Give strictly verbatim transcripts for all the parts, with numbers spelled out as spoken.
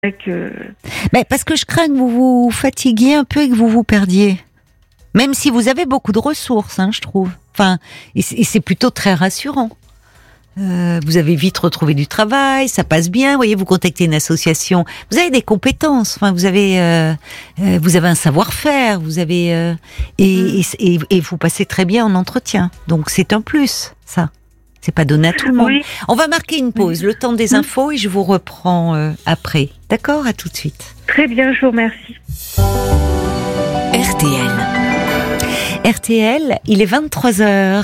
que... Mais parce que je crains que vous vous fatiguiez un peu et que vous vous perdiez. Même si vous avez beaucoup de ressources, hein, je trouve. Enfin, et c'est, et c'est plutôt très rassurant. Euh, vous avez vite retrouvé du travail, ça passe bien. Vous voyez, vous contactez une association. Vous avez des compétences. Enfin, vous avez, euh, euh, vous avez un savoir-faire. Vous avez euh, et, et, et, et vous passez très bien en entretien. Donc c'est un plus, ça. C'est pas donné à tout le monde. Oui. On va marquer une pause, oui. Le temps des infos, et je vous reprends euh, après. D'accord ? À tout de suite. Très bien, je vous remercie. R T L. R T L, il est vingt-trois heures.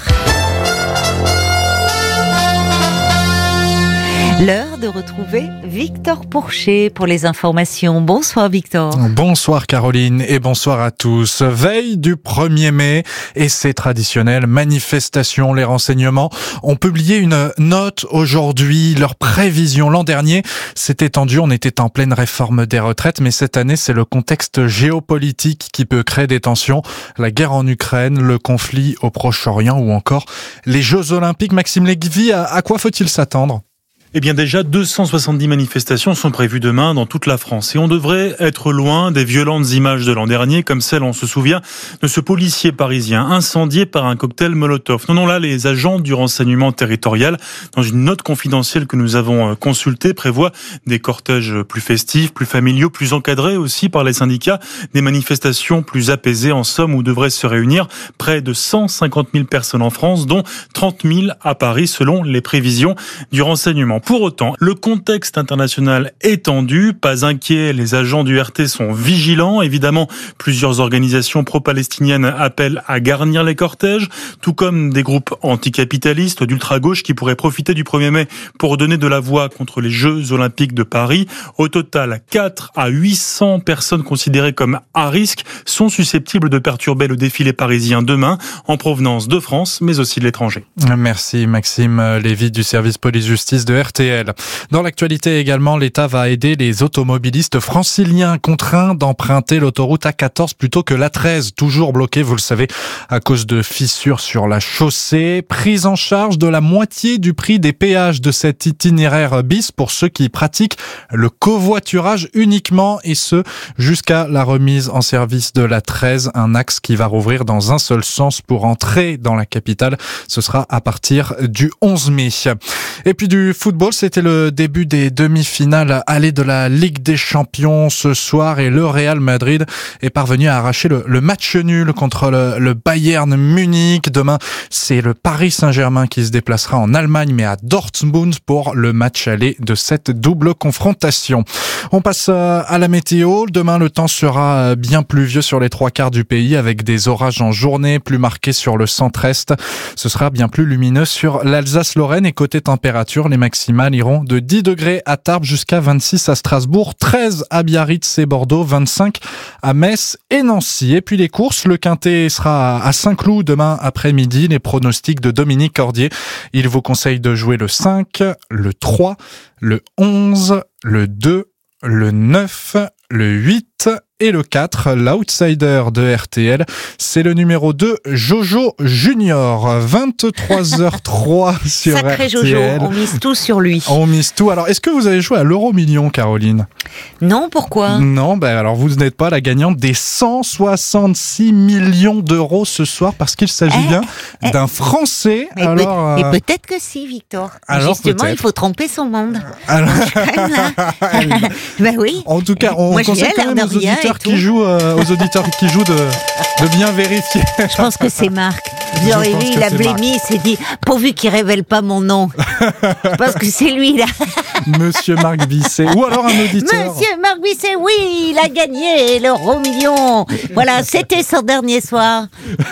L'heure de retrouver Victor Pourchet pour les informations. Bonsoir Victor. Bonsoir Caroline et bonsoir à tous. Veille du premier mai et ces traditionnelles manifestations. Les renseignements ont publié une note aujourd'hui. Leurs prévisions l'an dernier s'est étendue. On était en pleine réforme des retraites, mais cette année c'est le contexte géopolitique qui peut créer des tensions. La guerre en Ukraine, le conflit au Proche-Orient ou encore les Jeux Olympiques. Maxime Lévy, à, à quoi faut-il s'attendre ? Eh bien déjà, deux cent soixante-dix manifestations sont prévues demain dans toute la France. Et on devrait être loin des violentes images de l'an dernier, comme celle, on se souvient, de ce policier parisien incendié par un cocktail Molotov. Non, non, là, les agents du renseignement territorial, dans une note confidentielle que nous avons consultée, prévoient des cortèges plus festifs, plus familiaux, plus encadrés aussi par les syndicats, des manifestations plus apaisées, en somme, où devraient se réunir près de cent cinquante mille personnes en France, dont trente mille à Paris, selon les prévisions du renseignement. Pour autant, le contexte international est tendu, pas inquiet, les agents du R T sont vigilants. Évidemment, plusieurs organisations pro-palestiniennes appellent à garnir les cortèges, tout comme des groupes anticapitalistes d'ultra-gauche qui pourraient profiter du premier mai pour donner de la voix contre les Jeux Olympiques de Paris. Au total, quatre à huit cents personnes considérées comme à risque sont susceptibles de perturber le défilé parisien demain, en provenance de France, mais aussi de l'étranger. Merci Maxime Lévy du service police-justice de R T L. Dans l'actualité également, l'État va aider les automobilistes franciliens contraints d'emprunter l'autoroute A quatorze plutôt que l'A treize, toujours bloquée, vous le savez, à cause de fissures sur la chaussée. Prise en charge de la moitié du prix des péages de cet itinéraire bis pour ceux qui pratiquent le covoiturage uniquement, et ce, jusqu'à la remise en service de l'A treize, un axe qui va rouvrir dans un seul sens pour entrer dans la capitale. Ce sera à partir du onze mai. Et puis du football, c'était le début des demi-finales allées de la Ligue des Champions ce soir, et le Real Madrid est parvenu à arracher le, le match nul contre le, le Bayern Munich. Demain, c'est le Paris Saint-Germain qui se déplacera en Allemagne, mais à Dortmund pour le match aller de cette double confrontation. On passe à la météo. Demain, le temps sera bien pluvieux sur les trois quarts du pays, avec des orages en journée, plus marqués sur le centre-est. Ce sera bien plus lumineux sur l'Alsace-Lorraine, et côté température, les maximales iront de dix degrés à Tarbes jusqu'à vingt-six à Strasbourg, treize à Biarritz et Bordeaux, vingt-cinq à Metz et Nancy. Et puis les courses, le Quintet sera à Saint-Cloud demain après-midi. Les pronostics de Dominique Cordier. Il vous conseille de jouer le cinq, le trois, le onze, le deux, le neuf, le huit et le quatre. L'outsider de R T L, c'est le numéro deux, Jojo Junior. vingt-trois heures trois sur Sacré R T L. Jojo, on mise tout sur lui. On mise tout. Alors, est-ce que vous avez joué à l'euro million, Caroline ? Non, pourquoi ? Non, ben alors vous n'êtes pas la gagnante des cent soixante-six millions d'euros ce soir, parce qu'il s'agit Eh, bien eh, d'un Français. Et, alors, peut- et euh, peut-être que si, Victor. alors Justement, peut-être. il faut tromper son monde. alors- Quand même, là. Ben oui. En tout cas, on Moi, j'y conseille ai quand l'air même de aux rien auditeurs et qui tout. jouent, euh, aux auditeurs qui jouent de, de bien vérifier. Je pense que c'est Marc. Vous Je aurez pense vu, que il a c'est blémi, il s'est dit, pourvu qu'il révèle pas mon nom. Je pense que c'est lui, là. Monsieur Marc Bisset, ou alors un auditeur. Monsieur Marc Bisset, oui, il a gagné l'euro million. Voilà, c'était son dernier soir.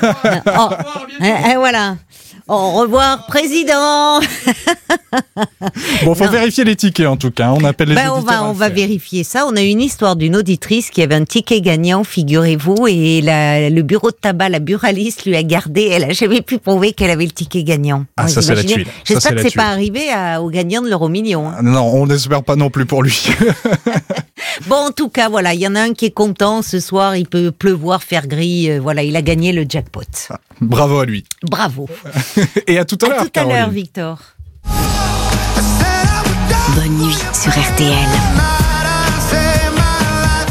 Oh, et, et voilà. Au revoir, président. Bon, faut Non. vérifier les tickets en tout cas. On appelle les Ben, on auditeurs. va, à on le va faire. vérifier ça. On a eu une histoire d'une auditrice qui avait un ticket gagnant, figurez-vous, et la, le bureau de tabac, la buraliste, lui a gardé. Elle a jamais pu prouver qu'elle avait le ticket gagnant. Ah, Vous ça, c'est la imaginez ? tuile. Ça, J'espère c'est que la c'est tuile. pas arrivé à, au gagnant de l'euro million. hein. Non, on n'espère pas non plus pour lui. Bon, en tout cas, voilà, il y en a un qui est content ce soir. Il peut pleuvoir, faire gris. euh, voilà, il a gagné le jackpot. Bravo à lui. Bravo. Et à tout à, À l'heure, tout à l'heure, Caroline. Victor. Bonne nuit sur R T L.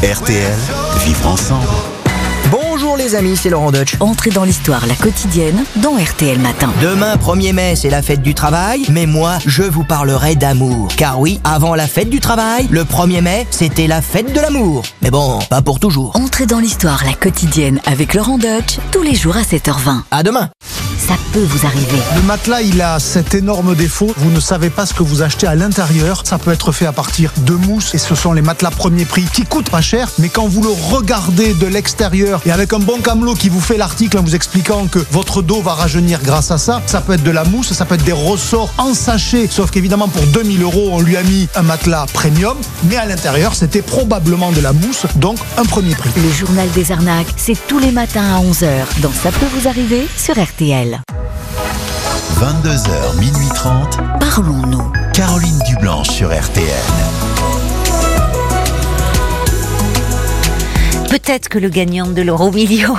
R T L, vivre ensemble. Bonjour les amis, c'est Laurent Deutsch. Entrez dans l'histoire, la quotidienne, dans R T L Matin. Demain, premier mai, c'est la fête du travail, mais moi, je vous parlerai d'amour. Car oui, avant la fête du travail, le premier mai, c'était la fête de l'amour. Mais bon, pas pour toujours. Entrez dans l'histoire, la quotidienne, avec Laurent Deutsch, tous les jours à sept heures vingt. À demain. Ça peut vous arriver. Le matelas, il a cet énorme défaut. Vous ne savez pas ce que vous achetez à l'intérieur. Ça peut être fait à partir de mousse et ce sont les matelas premier prix qui coûtent pas cher. Mais quand vous le regardez de l'extérieur et avec un bon camelot qui vous fait l'article en vous expliquant que votre dos va rajeunir grâce à ça, ça peut être de la mousse, ça peut être des ressorts en sachet. Sauf qu'évidemment, pour deux mille euros, on lui a mis un matelas premium. Mais à l'intérieur, c'était probablement de la mousse, donc un premier prix. Le journal des arnaques, c'est tous les matins à onze heures. Dans Ça peut vous arriver sur R T L. vingt-deux heures, minuit trente. Parlons-nous. Caroline Dublanche sur R T L. Peut-être que le gagnant de l'euro million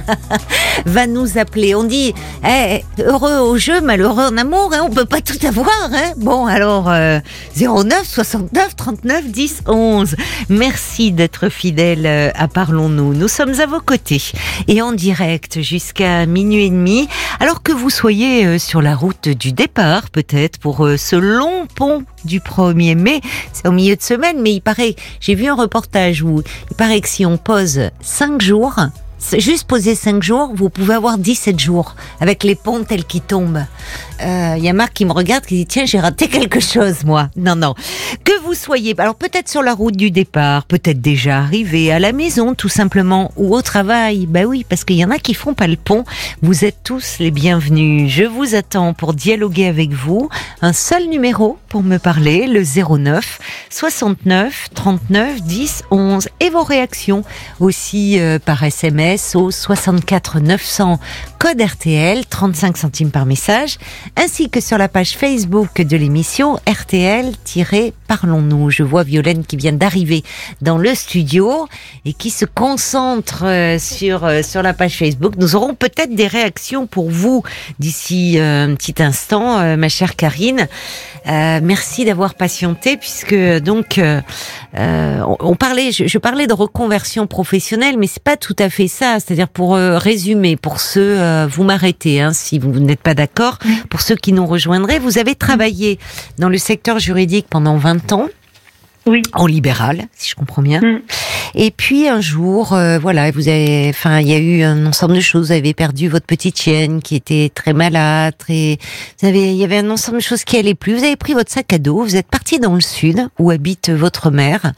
va nous appeler. On dit eh, heureux au jeu, malheureux en amour, hein, on peut pas tout avoir. Hein. Bon, alors euh, zéro neuf soixante-neuf trente-neuf dix onze. Merci d'être fidèle à Parlons-nous. Nous sommes à vos côtés et en direct jusqu'à minuit et demi. Alors que vous soyez sur la route du départ, peut-être pour ce long pont du premier mai, c'est au milieu de semaine, mais il paraît, j'ai vu un reportage où il paraît que si on pose cinq jours, c'est juste poser cinq jours, vous pouvez avoir dix-sept jours avec les ponts tels qu'ils tombent. Il euh, y a Marc qui me regarde qui dit tiens, j'ai raté quelque chose moi. Non non. Que vous soyez alors peut-être sur la route du départ, peut-être déjà arrivé à la maison tout simplement ou au travail. Bah oui, parce qu'il y en a qui font pas le pont. Vous êtes tous les bienvenus. Je vous attends pour dialoguer avec vous. Un seul numéro pour me parler, le zéro neuf soixante-neuf trente-neuf dix onze et vos réactions aussi euh, par S M S au soixante-quatre neuf cents code R T L, trente-cinq centimes par message, ainsi que sur la page Facebook de l'émission R T L-Parlons-nous. Je vois Violaine qui vient d'arriver dans le studio et qui se concentre sur, sur la page Facebook. Nous aurons peut-être des réactions pour vous d'ici un petit instant, ma chère Karine. Euh, merci d'avoir patienté puisque donc euh, on, on parlait, je, je parlais de reconversion professionnelle, mais c'est pas tout à fait ça. C'est-à-dire pour euh, résumer, pour ceux, euh, vous m'arrêtez hein, si vous n'êtes pas d'accord. Pour ceux qui nous rejoindraient, vous avez travaillé dans le secteur juridique pendant vingt ans. Oui. En libéral, si je comprends bien. Mm. Et puis un jour, euh, voilà, vous avez, enfin, il y a eu un ensemble de choses. Vous avez perdu votre petite chienne qui était très malade, très, vous avez, il y avait un ensemble de choses qui allaient plus. Vous avez pris votre sac à dos, vous êtes parti dans le sud où habite votre mère,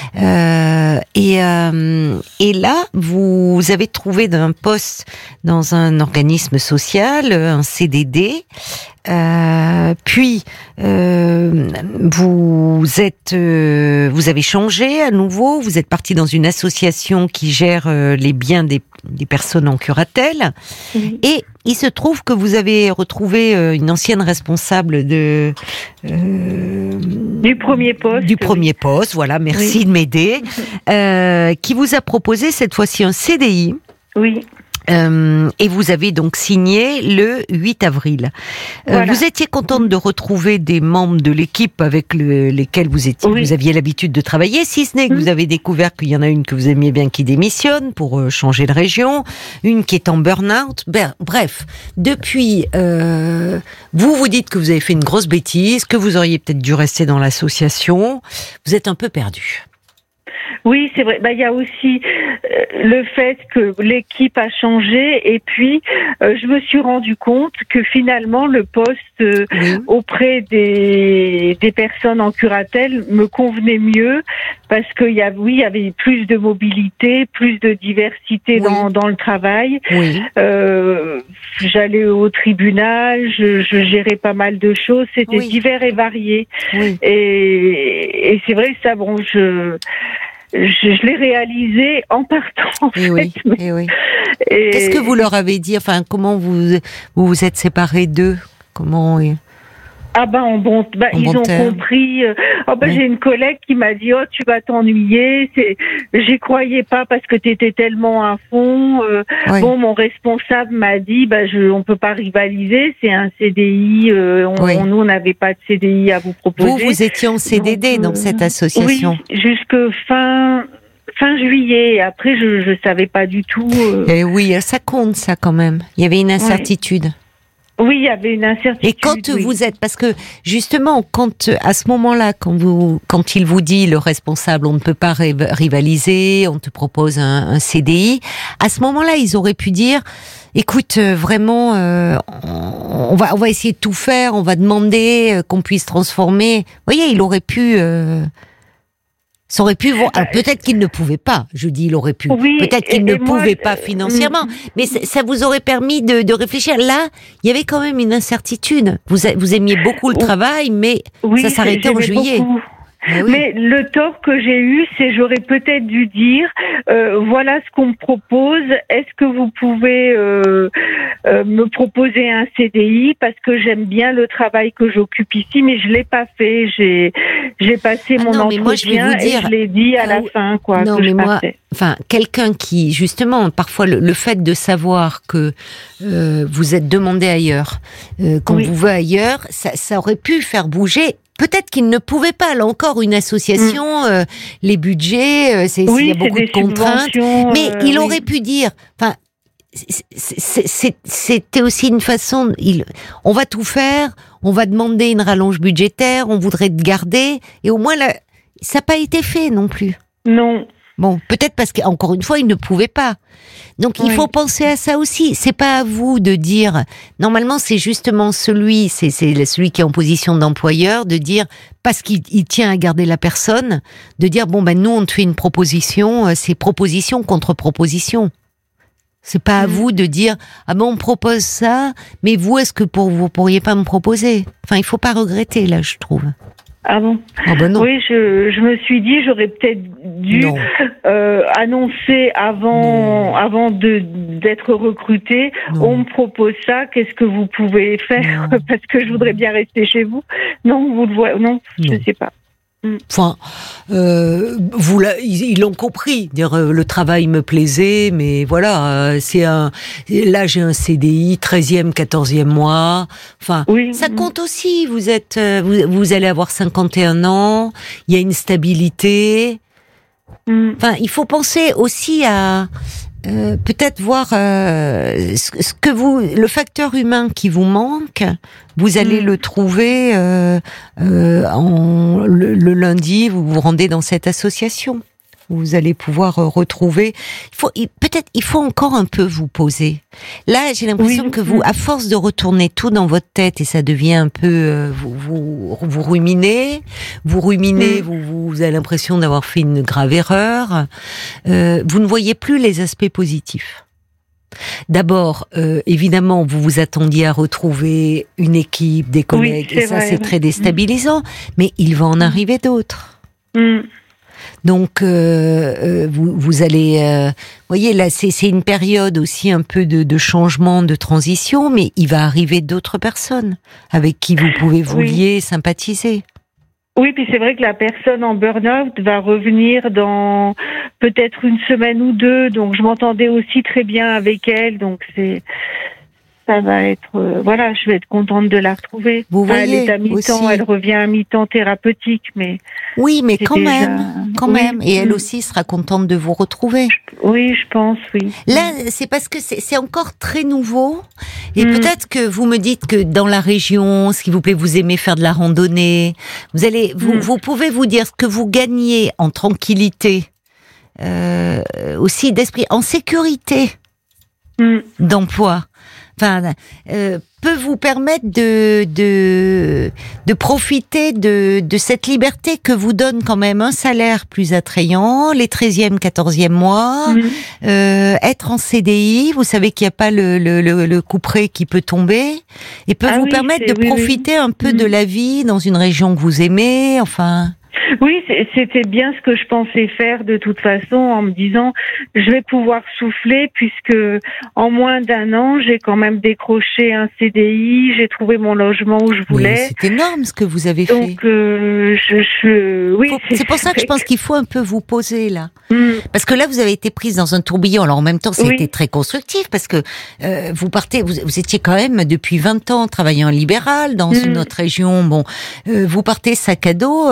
euh, et euh, et là vous avez trouvé un poste dans un organisme social, un C D D. Euh, puis euh, vous êtes, euh, vous avez changé à nouveau. Vous êtes parti dans une association qui gère euh, les biens des, des personnes en curatelle. Oui. Et il se trouve que vous avez retrouvé euh, une ancienne responsable de euh, du premier poste. Du premier oui. poste, voilà. Merci oui. de m'aider. Euh, qui vous a proposé cette fois-ci un C D I. Oui. Euh, et vous avez donc signé le huit avril. Euh, voilà. Vous étiez contente de retrouver des membres de l'équipe avec le, lesquels vous étiez, oui. vous aviez l'habitude de travailler, si ce n'est que mmh. vous avez découvert qu'il y en a une que vous aimiez bien qui démissionne pour euh, changer de région, une qui est en burn-out. Ben, bref, depuis, euh, vous vous dites que vous avez fait une grosse bêtise, que vous auriez peut-être dû rester dans l'association. Vous êtes un peu perdu. Oui, c'est vrai. Bah, il y a aussi euh, le fait que l'équipe a changé et puis euh, je me suis rendu compte que finalement le poste euh, oui. auprès des des personnes en curatelle me convenait mieux parce qu'il y a oui, il y avait plus de mobilité, plus de diversité oui. dans dans le travail. Oui. Euh, j'allais au tribunal, je, je gérais pas mal de choses, c'était oui. divers et varié. Oui. Et et c'est vrai ça bon, je Je, je l'ai réalisé en partant. En et fait, oui, mais... et oui. Et... Qu'est-ce que vous leur avez dit? Enfin, comment vous vous, vous êtes séparés d'eux? Comment? Ah ben en bon, ben, en ils bon ont terme. compris. Euh, oh ben oui. J'ai une collègue qui m'a dit oh tu vas t'ennuyer. C'est, j'y croyais pas parce que t'étais tellement à fond. Euh, oui. Bon mon responsable m'a dit ben je, on peut pas rivaliser. C'est un C D I. Euh, on, oui. on, nous on n'avait pas de C D I à vous proposer. Vous vous étiez en C D D donc, dans euh, cette association. Oui, jusque fin fin juillet. Après, je je savais pas du tout. Euh... Et oui, ça compte ça quand même. Il y avait une incertitude. Ouais. Oui, il y avait une incertitude. Et quand oui. vous êtes, parce que justement, quand à ce moment-là, quand vous, quand il vous dit le responsable, on ne peut pas rivaliser, on te propose un, un C D I, à ce moment-là, ils auraient pu dire, écoute, vraiment, euh, on va, on va essayer de tout faire, on va demander euh, qu'on puisse transformer. Vous voyez, il aurait pu. Euh, Ça aurait pu. Alors peut-être qu'il ne pouvait pas. Je dis, il aurait pu. Oui, peut-être qu'il et, ne et pouvait moi, pas financièrement. Mais ça vous aurait permis de, de réfléchir. Là, il y avait quand même une incertitude. Vous, vous aimiez beaucoup le travail, mais oui, ça s'arrêtait en juillet. Beaucoup. Mais, oui. Mais le tort que j'ai eu, c'est j'aurais peut-être dû dire, euh, voilà ce qu'on me propose. Est-ce que vous pouvez euh, euh, me proposer un C D I parce que j'aime bien le travail que j'occupe ici, mais je l'ai pas fait. J'ai j'ai passé ah mon non, mais moi, je vais entretien vous dire, et je l'ai dit à ah, la fin, quoi. Non, que mais je moi, partais. enfin, quelqu'un qui justement, parfois le, le fait de savoir que euh, vous êtes demandé ailleurs, euh, qu'on oui. vous veut ailleurs, ça, ça aurait pu faire bouger. Peut-être qu'il ne pouvait pas. Là encore, une association, mmh. euh, les budgets, euh, c'est, oui, il y a beaucoup de contraintes. Mais euh, il oui. aurait pu dire. Enfin, c'est, c'est, c'était aussi une façon. Il, on va tout faire. On va demander une rallonge budgétaire. On voudrait te garder. Et au moins, là, ça n'a pas été fait non plus. Non. Bon, peut-être parce qu'encore une fois, il ne pouvait pas. Donc, il oui. faut penser à ça aussi. C'est pas à vous de dire. Normalement, c'est justement celui, c'est, c'est celui qui est en position d'employeur, de dire parce qu'il il tient à garder la personne, de dire bon ben nous on te fait une proposition, c'est proposition contre proposition. C'est pas à mmh. vous de dire ah ben on me propose ça, mais vous est-ce que pour vous pourriez pas me proposer? Enfin, il faut pas regretter là, je trouve. Ah bon ah ben non. Oui, je, je me suis dit, j'aurais peut-être dû euh, annoncer avant, non. avant de d'être recrutée. Non. On me propose ça, qu'est-ce que vous pouvez faire? Non. Parce que je voudrais bien rester chez vous. Non, vous le voyez, non, non. je sais pas. Enfin, euh, vous ils, ils l'ont compris. Dire euh, le travail me plaisait, mais voilà, euh, c'est un. Là, j'ai un C D I, treizième, quatorzième mois. Enfin, oui, ça oui. compte aussi. Vous êtes, euh, vous, vous allez avoir cinquante et un ans. Il y a une stabilité. Mm. Enfin, il faut penser aussi à. Euh, peut-être voir euh, ce, ce que vous, le facteur humain qui vous manque, vous allez mmh. le trouver euh, euh, en, le, le lundi. Vous vous rendez dans cette association. Vous allez pouvoir retrouver. Il faut il, peut-être il faut encore un peu vous poser. Là, j'ai l'impression oui. que vous, à force de retourner tout dans votre tête et ça devient un peu euh, vous, vous vous ruminez, vous ruminez, mmh. vous, vous avez l'impression d'avoir fait une grave erreur. Euh, vous ne voyez plus les aspects positifs. D'abord, euh, évidemment, vous vous attendiez à retrouver une équipe, des collègues, oui, et ça, vrai, c'est oui. très déstabilisant. Mais il va en mmh. arriver d'autres. Mmh. Donc, euh, vous, vous allez, euh, voyez, là, c'est, c'est une période aussi un peu de, de changement, de transition, mais il va arriver d'autres personnes avec qui vous pouvez vous oui. lier, sympathiser. Oui, puis c'est vrai que la personne en burn-out va revenir dans peut-être une semaine ou deux, donc je m'entendais aussi très bien avec elle, donc c'est... Ça va être, euh, voilà, je vais être contente de la retrouver. Vous voyez, elle est à mi-temps, aussi. Elle revient à mi-temps thérapeutique, mais oui, mais quand déjà... même, quand oui. même, et elle aussi sera contente de vous retrouver. Oui, je pense, oui. Là, c'est parce que c'est, c'est encore très nouveau, et mm. peut-être que vous me dites que dans la région, s'il vous plaît, vous aimez faire de la randonnée, vous allez, vous, mm. vous pouvez vous dire ce que vous gagnez en tranquillité, euh, aussi d'esprit, en sécurité mm. d'emploi. Enfin, euh, peut vous permettre de de de profiter de de cette liberté que vous donne quand même un salaire plus attrayant, les treizième, quatorzième mois, mmh. euh, être en C D I, vous savez qu'il n'y a pas le le le, le couperet qui peut tomber, et peut ah vous oui, permettre de oui, profiter oui. un peu mmh. de la vie dans une région que vous aimez, enfin. Oui, c'était bien ce que je pensais faire de toute façon, en me disant je vais pouvoir souffler puisque en moins d'un an j'ai quand même décroché un C D I, j'ai trouvé mon logement où je voulais. Oui, c'est énorme ce que vous avez Donc, fait. Donc euh, je, je, oui. Faut, c'est, c'est pour ça que je pense qu'il faut un peu vous poser là, mm. parce que là vous avez été prise dans un tourbillon. Alors en même temps, ça a oui. été très constructif parce que euh, vous partez, vous, vous étiez quand même depuis vingt ans travaillant en libéral dans mm. une autre région. Bon, euh, vous partez sac à dos, hop, direction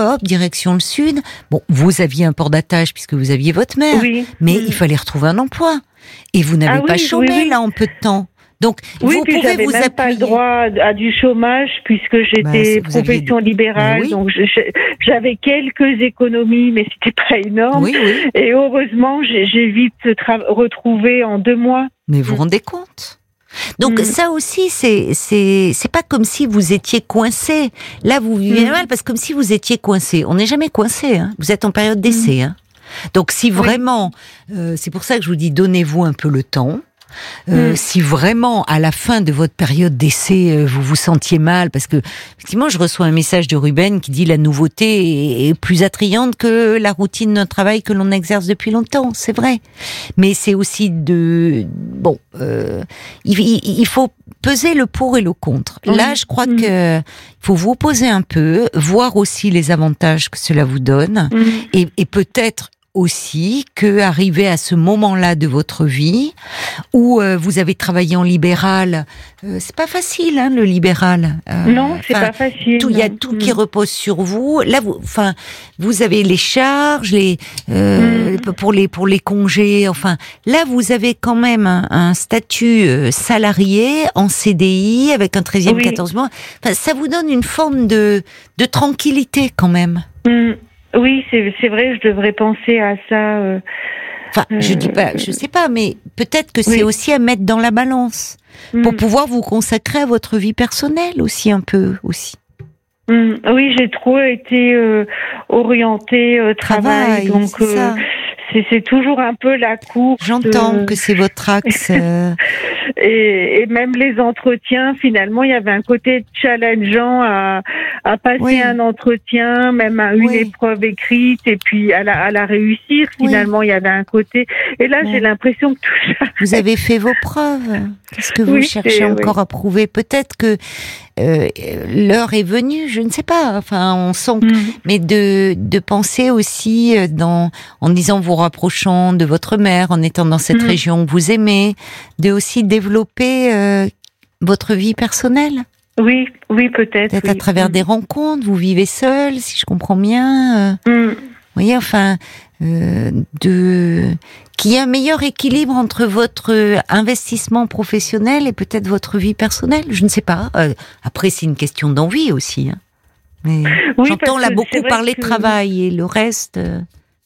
direction le sud. Bon, vous aviez un port d'attache puisque vous aviez votre mère, oui. mais mmh. il fallait retrouver un emploi. Et vous n'avez ah, pas oui, chômé oui, oui. là en peu de temps. Donc, oui, vous puis pouvez j'avais vous même appuyer. pas le droit à du chômage puisque j'étais bah, profession aviez... libérale, oui. donc je, je, j'avais quelques économies, mais c'était pas énorme. Oui, oui. Et heureusement, j'ai, j'ai vite tra- retrouvé en deux mois. Mais vous vous rendez compte ? Donc mmh. ça aussi, c'est c'est c'est pas comme si vous étiez coincé. Là, vous vivez mmh. mal parce que comme si vous étiez coincé. On n'est jamais coincé. Hein. Vous êtes en période d'essai. Mmh. Hein. Donc si vraiment, oui. euh, c'est pour ça que je vous dis, donnez-vous un peu le temps. Euh, mmh. Si vraiment à la fin de votre période d'essai euh, vous vous sentiez mal, parce que effectivement je reçois un message de Ruben qui dit la nouveauté est, est plus attrayante que la routine d'un travail que l'on exerce depuis longtemps, c'est vrai, mais c'est aussi de bon euh, il, il, il faut peser le pour et le contre. Mmh. Là je crois mmh. que il faut vous poser un peu, voir aussi les avantages que cela vous donne, mmh. et, et peut-être aussi que arrivé à ce moment-là de votre vie où euh, vous avez travaillé en libéral, euh, c'est pas facile hein, le libéral. Euh, non, c'est pas facile. Il y a tout mmh. qui repose sur vous. Là, vous, enfin, vous avez les charges, les euh, mmh. pour les pour les congés. Enfin, là, vous avez quand même un, un statut euh, salarié en C D I avec un treizième, oui. quatorze mois. Enfin, ça vous donne une forme de de tranquillité quand même. Mmh. Oui, c'est, c'est vrai, je devrais penser à ça. Euh, enfin, euh, je dis pas, je sais pas, mais peut-être que c'est oui. aussi à mettre dans la balance mmh. pour pouvoir vous consacrer à votre vie personnelle aussi un peu aussi. Mmh. Oui, j'ai trop été euh, orientée euh, travail, travail, donc c'est, euh, c'est, c'est toujours un peu la course. J'entends euh... que c'est votre axe. Euh... et, et même les entretiens, finalement, il y avait un côté challengeant à, à passer oui. un entretien, même à une oui. épreuve écrite, et puis à la, à la réussir. Finalement, oui. il y avait un côté. Et là, oui. j'ai l'impression que tout ça. Vous avez fait vos preuves. Qu'est-ce que vous oui, cherchez encore oui. à prouver ? Peut-être que euh, l'heure est venue. Je ne sais pas. Enfin, on sent. Mm. Mais de de penser aussi dans en disant vous rapprochant de votre mère, en étant dans cette mm. région que vous aimez, de aussi développer euh, votre vie personnelle. Oui, oui, peut-être. Peut-être oui. à travers mmh. des rencontres, vous vivez seul, si je comprends bien. Euh, mmh. Vous voyez, enfin, euh, de qu'il y ait un meilleur équilibre entre votre investissement professionnel et peut-être votre vie personnelle. Je ne sais pas. Euh, après, c'est une question d'envie aussi. Hein. Mais oui, j'entends là beaucoup parler que... de travail et le reste. Euh,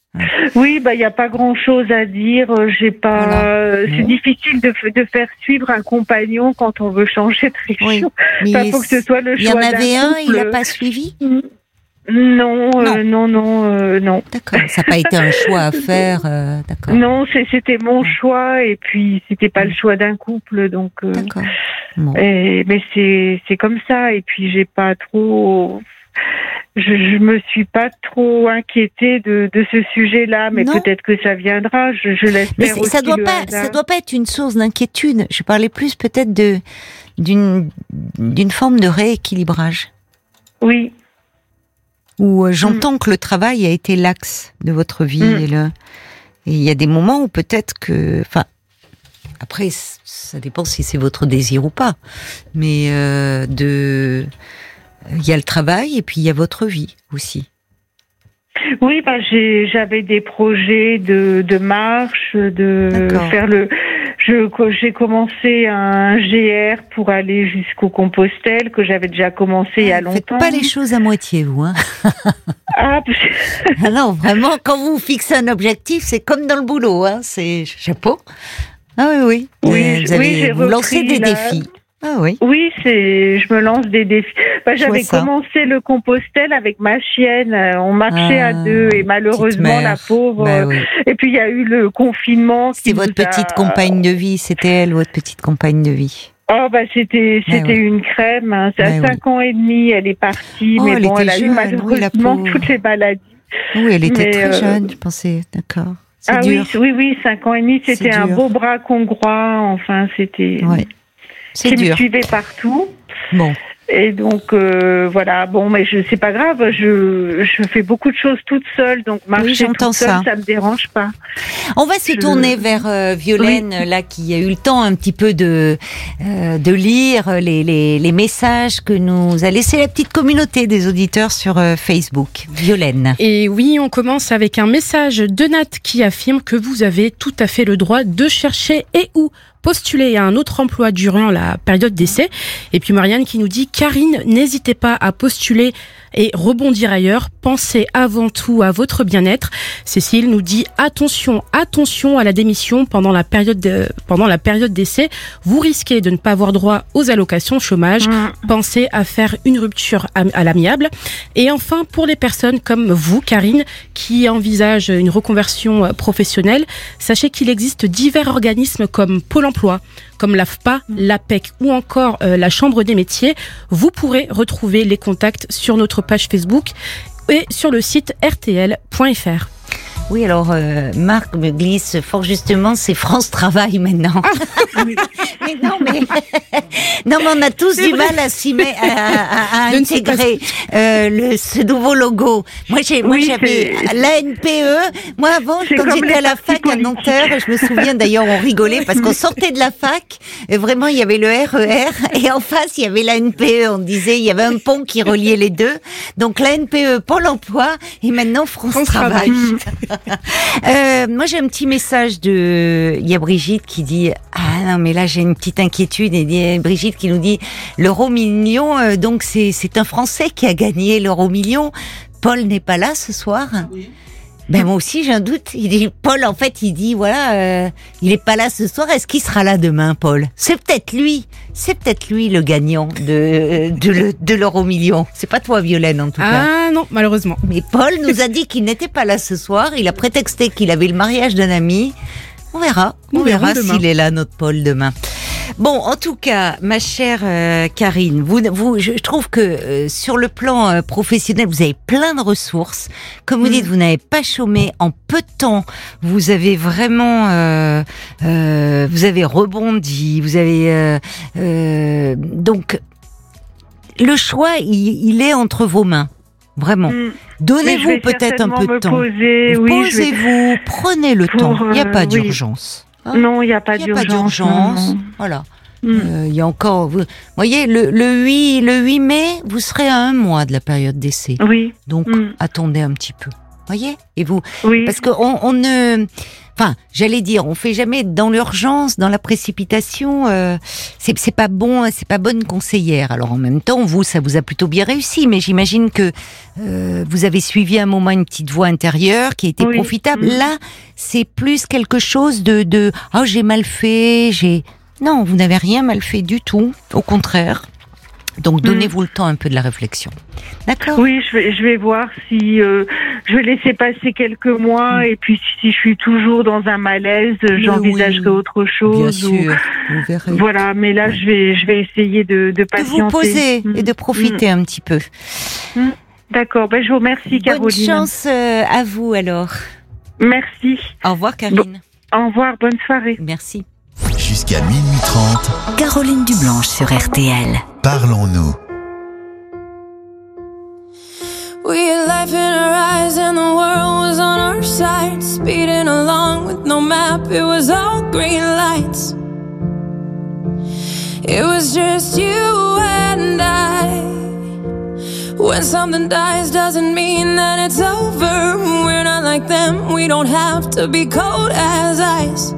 Oui, bah il y a pas grand-chose à dire. J'ai pas. Voilà. C'est mmh. difficile de de faire suivre un compagnon quand on veut changer de région. Oui, il faut que ce soit le choix. Il y en avait un, couple. il n'a pas suivi. Mmh. Non, non, euh, non, non, euh, non. D'accord. Ça n'a pas été un choix à faire. Euh, d'accord. Non, c'est, c'était mon choix et puis c'était pas le choix d'un couple, donc. Euh, d'accord. Bon. Et, mais c'est c'est comme ça et puis j'ai pas trop. Je, je me suis pas trop inquiétée de, de ce sujet-là, mais non. peut-être que ça viendra. Je, je l'espère mais aussi. Ça doit le pas, hasard. ça doit pas être une source d'inquiétude. Je parlais plus peut-être de d'une d'une forme de rééquilibrage. Oui. Où j'entends mmh. que le travail a été l'axe de votre vie mmh. et le et il y a des moments où peut-être que, enfin, après ça dépend si c'est votre désir ou pas, mais euh, de il y a le travail et puis il y a votre vie aussi. Oui, bah j'ai, j'avais des projets de, de marche, de D'accord. faire le. Je, j'ai commencé un G R pour aller jusqu'au Compostelle que j'avais déjà commencé ah, il y a longtemps. Faites pas les choses à moitié, vous. Hein ah, ah non, vraiment, quand vous fixez un objectif, c'est comme dans le boulot, hein. C'est chapeau. Ah oui, oui. Oui, vous avez, oui, vous lancez des la... défis. Ah oui. Oui, c'est, je me lance des défis. Bah, j'avais commencé le Compostelle avec ma chienne. On marchait ah, à deux et malheureusement la pauvre. Bah, oui. Et puis il y a eu le confinement. C'était votre petite a... compagne de vie. C'était elle, votre petite compagne de vie. Oh bah c'était c'était bah, oui. une crème. Hein. C'est à bah, cinq oui. ans et demi, elle est partie, oh, mais elle bon, elle a jeune. eu malheureusement oui, toutes les maladies. Oui, elle était mais, très euh... jeune, je pensais. D'accord. C'est ah dur. oui, oui, oui, cinq ans et demi, c'était un beau braque hongrois. Enfin, c'était. Ouais. C'est qui dur. me suivait partout. Bon. Et donc euh, voilà, bon, mais je c'est pas grave, je je fais beaucoup de choses toute seule, donc marcher Oui, j'entends toute seule, ça. ça me dérange pas. On va se Je- tourner vers euh, Violaine, Oui. là, qui a eu le temps un petit peu de euh, de lire les, les les messages que nous a laissé la petite communauté des auditeurs sur euh, Facebook. Violaine. Et oui, on commence avec un message de Nat qui affirme que vous avez tout à fait le droit de chercher et ou postuler à un autre emploi durant la période d'essai. Et puis Marianne qui nous dit « Karine, n'hésitez pas à postuler et rebondir ailleurs. Pensez avant tout à votre bien-être. » Cécile nous dit « Attention, attention à la démission pendant la période de, pendant la période d'essai. Vous risquez de ne pas avoir droit aux allocations chômage. Mmh. Pensez à faire une rupture à, à l'amiable. » Et enfin, pour les personnes comme vous, Karine, qui envisagent une reconversion professionnelle, sachez qu'il existe divers organismes comme Pôle emploi, comme l'A F P A, l'A P E C ou encore euh, la Chambre des métiers. Vous pourrez retrouver les contacts sur notre page Facebook et sur le site r t l point f r. Oui, alors euh, Marc me glisse fort justement, c'est France Travail maintenant. mais non, mais non, mais on a tous C'est du vrai. mal à s'y mettre, à, à, à Je ne sais pas intégrer euh, le, ce nouveau logo. Moi, j'ai, moi, Oui, j'avais c'est- l'A N P E. Moi, avant, C'est quand comme j'étais les à la partis fac à politiques. Nanterre, je me souviens d'ailleurs, on rigolait parce qu'on sortait de la fac. Et vraiment, il y avait le R E R et en face, il y avait l'A N P E. On disait, il y avait un pont qui reliait les deux. Donc l'A N P E, Pôle emploi et maintenant France, France Travail. Travail. Euh, moi, j'ai un petit message de. Il y a Brigitte qui dit ah non, mais là j'ai une petite inquiétude. Et il y a Brigitte qui nous dit l'euro million. Euh, donc c'est c'est un Français qui a gagné l'euro million. Paul n'est pas là ce soir. Oui. Ben moi aussi j'ai un doute. Il dit Paul en fait il dit voilà euh, il est pas là ce soir. Est-ce qu'il sera là demain, Paul? C'est peut-être lui. C'est peut-être lui le gagnant de de, le- de l'euro million. C'est pas toi, Violaine, en tout cas. Ah non, malheureusement. Mais Paul nous a dit qu'il n'était pas là ce soir. Il a prétexté qu'il avait le mariage d'un ami. On verra. On Nous verra verrons demain. s'il est là, notre Paul, demain. Bon, en tout cas, ma chère euh, Karine, vous, vous, je trouve que euh, sur le plan euh, professionnel, vous avez plein de ressources. Comme vous Mm. dites, vous n'avez pas chômé en peu de temps. Vous avez vraiment, euh, euh, vous avez rebondi. Vous avez euh, euh, donc le choix, il, il est entre vos mains, vraiment. Mm. Mais je Donnez-vous vais peut-être un certainement peu de me temps. Poser, oui, je vais- Posez-vous, prenez le Pour, temps. Il n'y a euh, pas oui. d'urgence. Hein Non, il n'y a pas Il n'y a pas d'urgence. d'urgence. non, non. Voilà. Mm. Euh, Il y a encore. Vous voyez, le, le huit, le huit mai, vous serez à un mois de la période d'essai. Oui, Donc, Mm. attendez un petit peu. Voyez. Et vous, oui. parce qu'on on ne. Enfin, j'allais dire, on fait jamais dans l'urgence, dans la précipitation. Euh, c'est c'est pas bon, c'est pas bonne conseillère. Alors en même temps, vous, ça vous a plutôt bien réussi, mais j'imagine que euh, vous avez suivi à un moment une petite voix intérieure qui a été Oui. profitable. Mm. Là, c'est plus quelque chose de de oh j'ai mal fait, j'ai non, vous n'avez rien mal fait du tout, au contraire. Donc donnez-vous le temps un peu de la réflexion. D'accord. Oui, je vais, je vais voir si euh, je vais laisser passer quelques mois et puis si je suis toujours dans un malaise, j'envisagerai oui, autre Bien chose. ou- sûr, vous verrez. Voilà, mais là je vais, je vais essayer de, de De patienter. vous poser Mm. et de profiter un petit peu. Mm. D'accord, ben je vous remercie, Bonne Caroline. chance euh, à vous alors. Merci. Au revoir Karine. Au revoir, bonne soirée. Merci. Jusqu'à minuit trente, Caroline Dublanche sur R T L. parlons-nous. We had life in our eyes and the world was on our side. Speeding along with no map, it was all green lights. It was just you and I. When something dies doesn't mean that it's over. We're not like them, we don't have to be cold as ice.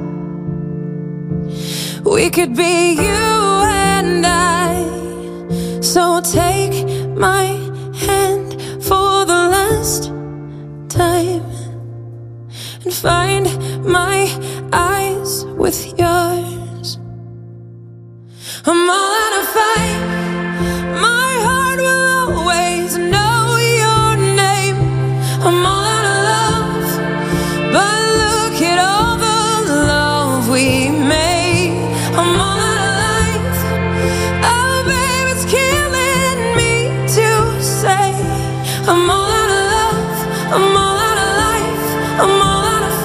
We could be you and I. So take my hand for the last time and find my eyes with yours. I'm all out of fight. My heart will always know your name. I'm all out of love, but look at all the love we made. I'm all out of life. Oh, babe, it's killing me to say. I'm all out of love. I'm all out of life. I'm all out of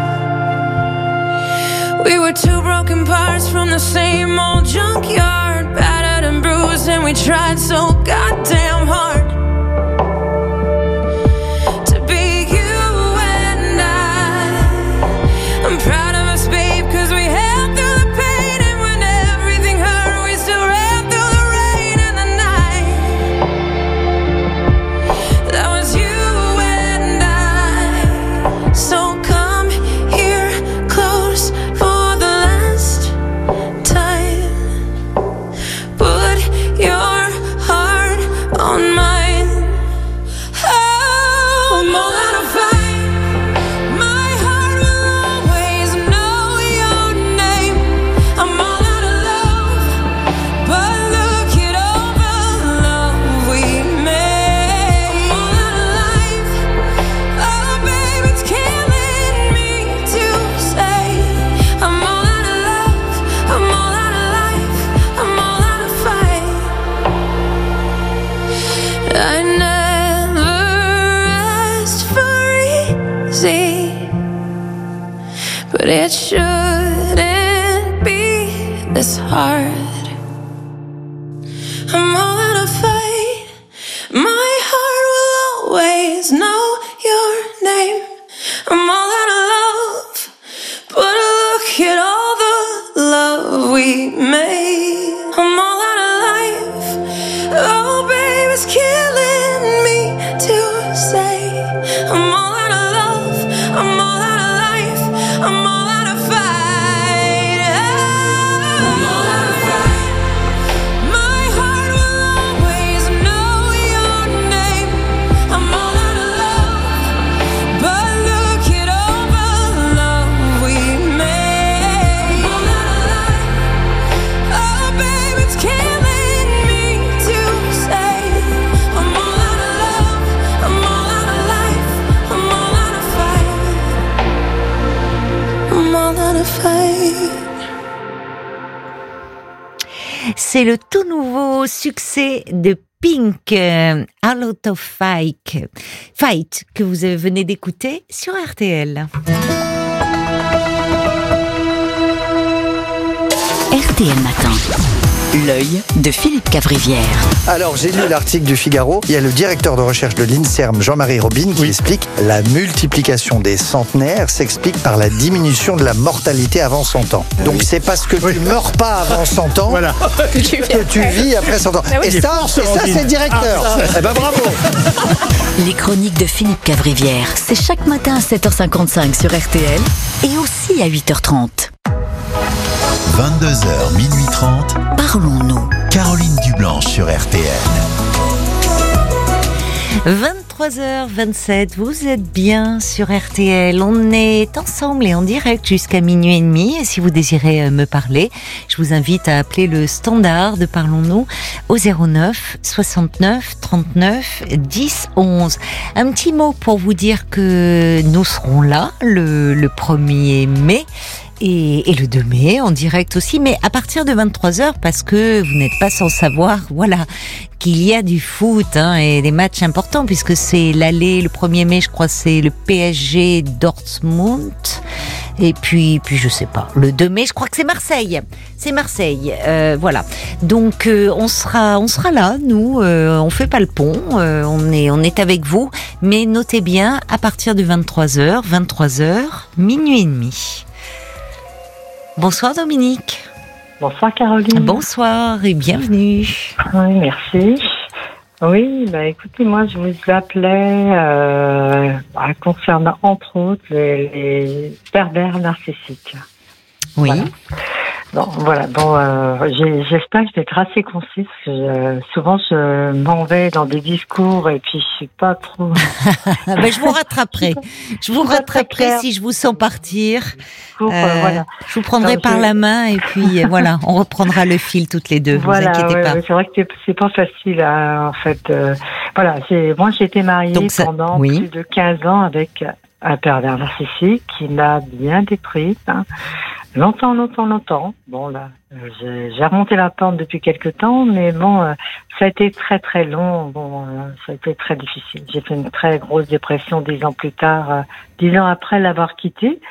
fight. We were two broken parts from the same old junkyard. tried so goddamn hard to be you and I. I'm proud of us, babe, cause we held through the pain, and when everything hurt, we still ran through the rain and the night. That was you and I. So come here close for the last time. Put your heart on mine. Oh, I'm all out of fight. My heart will always know your name. I'm all out of love, but look at all the love we made. I'm all out of life. Oh, babe, it's killing me to say. I'm all out of love, I'm all out of life, I'm all out of fight. I never asked for easy, but it shouldn't be this hard. I'm all out of fight. My heart will always know your name. I'm all out of love, but look at all the love we made. I'm all out of life. Oh, babe, it's killing me to say. I'm all out of love, I'm all out of life, I'm all out of fight. I'm all out of fight. My heart will always know your name. I'm all out of love, but look at all the love we made. I'm all out of life. Oh, babe, it's killing me to say. I'm all out of love, I'm all out of life, I'm all out of fight. I'm all out of fight. C'est le tout nouveau succès de Pink, euh, Out of Fight, Fight, que vous venez d'écouter sur R T L. R T L Matin. L'œil de Philippe Cavrivière. Alors, j'ai lu l'article du Figaro. Il y a le directeur de recherche de l'INSERM, Jean-Marie Robine, qui explique la multiplication des centenaires s'explique par la diminution de la mortalité avant cent ans. Donc, c'est parce que tu ne meurs pas avant cent ans Voilà. que tu vis après cent ans. Ah oui, et il est ça, fort, ce et ça Robine. c'est le directeur. Ah, eh ben, bravo. Les chroniques de Philippe Cavrivière, c'est chaque matin à sept heures cinquante-cinq sur R T L et aussi à huit heures trente. vingt-deux heures, minuit trente. Parlons-nous. Caroline Dublanche sur R T L. vingt-trois heures vingt-sept, vous êtes bien sur R T L. On est ensemble et en direct jusqu'à minuit et demi. Et si vous désirez me parler, je vous invite à appeler le standard de Parlons-nous au zéro neuf soixante-neuf trente-neuf dix onze. Un petit mot pour vous dire que nous serons là le, le premier mai. Et, et le deux mai en direct aussi, mais à partir de vingt-trois heures, parce que vous n'êtes pas sans savoir, voilà, qu'il y a du foot hein, et des matchs importants, puisque c'est l'aller, le premier mai, je crois, c'est le P S G Dortmund, et puis, puis je sais pas, le deux mai, je crois que c'est Marseille, c'est Marseille, euh, voilà. Donc euh, on sera, on sera là, nous, euh, on fait pas le pont, euh, on est, on est avec vous, mais notez bien, à partir de vingt-trois heures, vingt-trois heures, minuit et demi. Bonsoir Dominique. Bonsoir Caroline. Bonsoir et bienvenue. Oui, merci. Oui, bah écoutez, moi je vous appelais euh, bah, concernant entre autres les, les pervers narcissiques. Oui. Voilà. Bon, voilà. Bon, euh, j'ai, j'espère que je vais être assez concise. Parce que je, souvent, je m'en vais dans des discours et puis je suis pas trop. ben, je vous rattraperai. Je vous rattraperai si je vous sens partir. Pour, euh, voilà. Je vous prendrai Donc, par je... la main et puis voilà, on reprendra le fil toutes les deux. Voilà, vous inquiétez ouais, pas. ouais, c'est vrai que c'est, c'est pas facile, hein, en fait. Euh, voilà, j'ai, moi j'ai été mariée Donc, ça... pendant oui. plus de quinze ans avec un pervers narcissique qui m'a bien détruite. Hein. Longtemps, longtemps, longtemps. Bon, là, j'ai, j'ai remonté la pente depuis quelques temps, mais bon, euh, ça a été très, très long. Bon, euh, ça a été très difficile. J'ai fait une très grosse dépression dix ans plus tard, euh, dix ans après l'avoir quitté.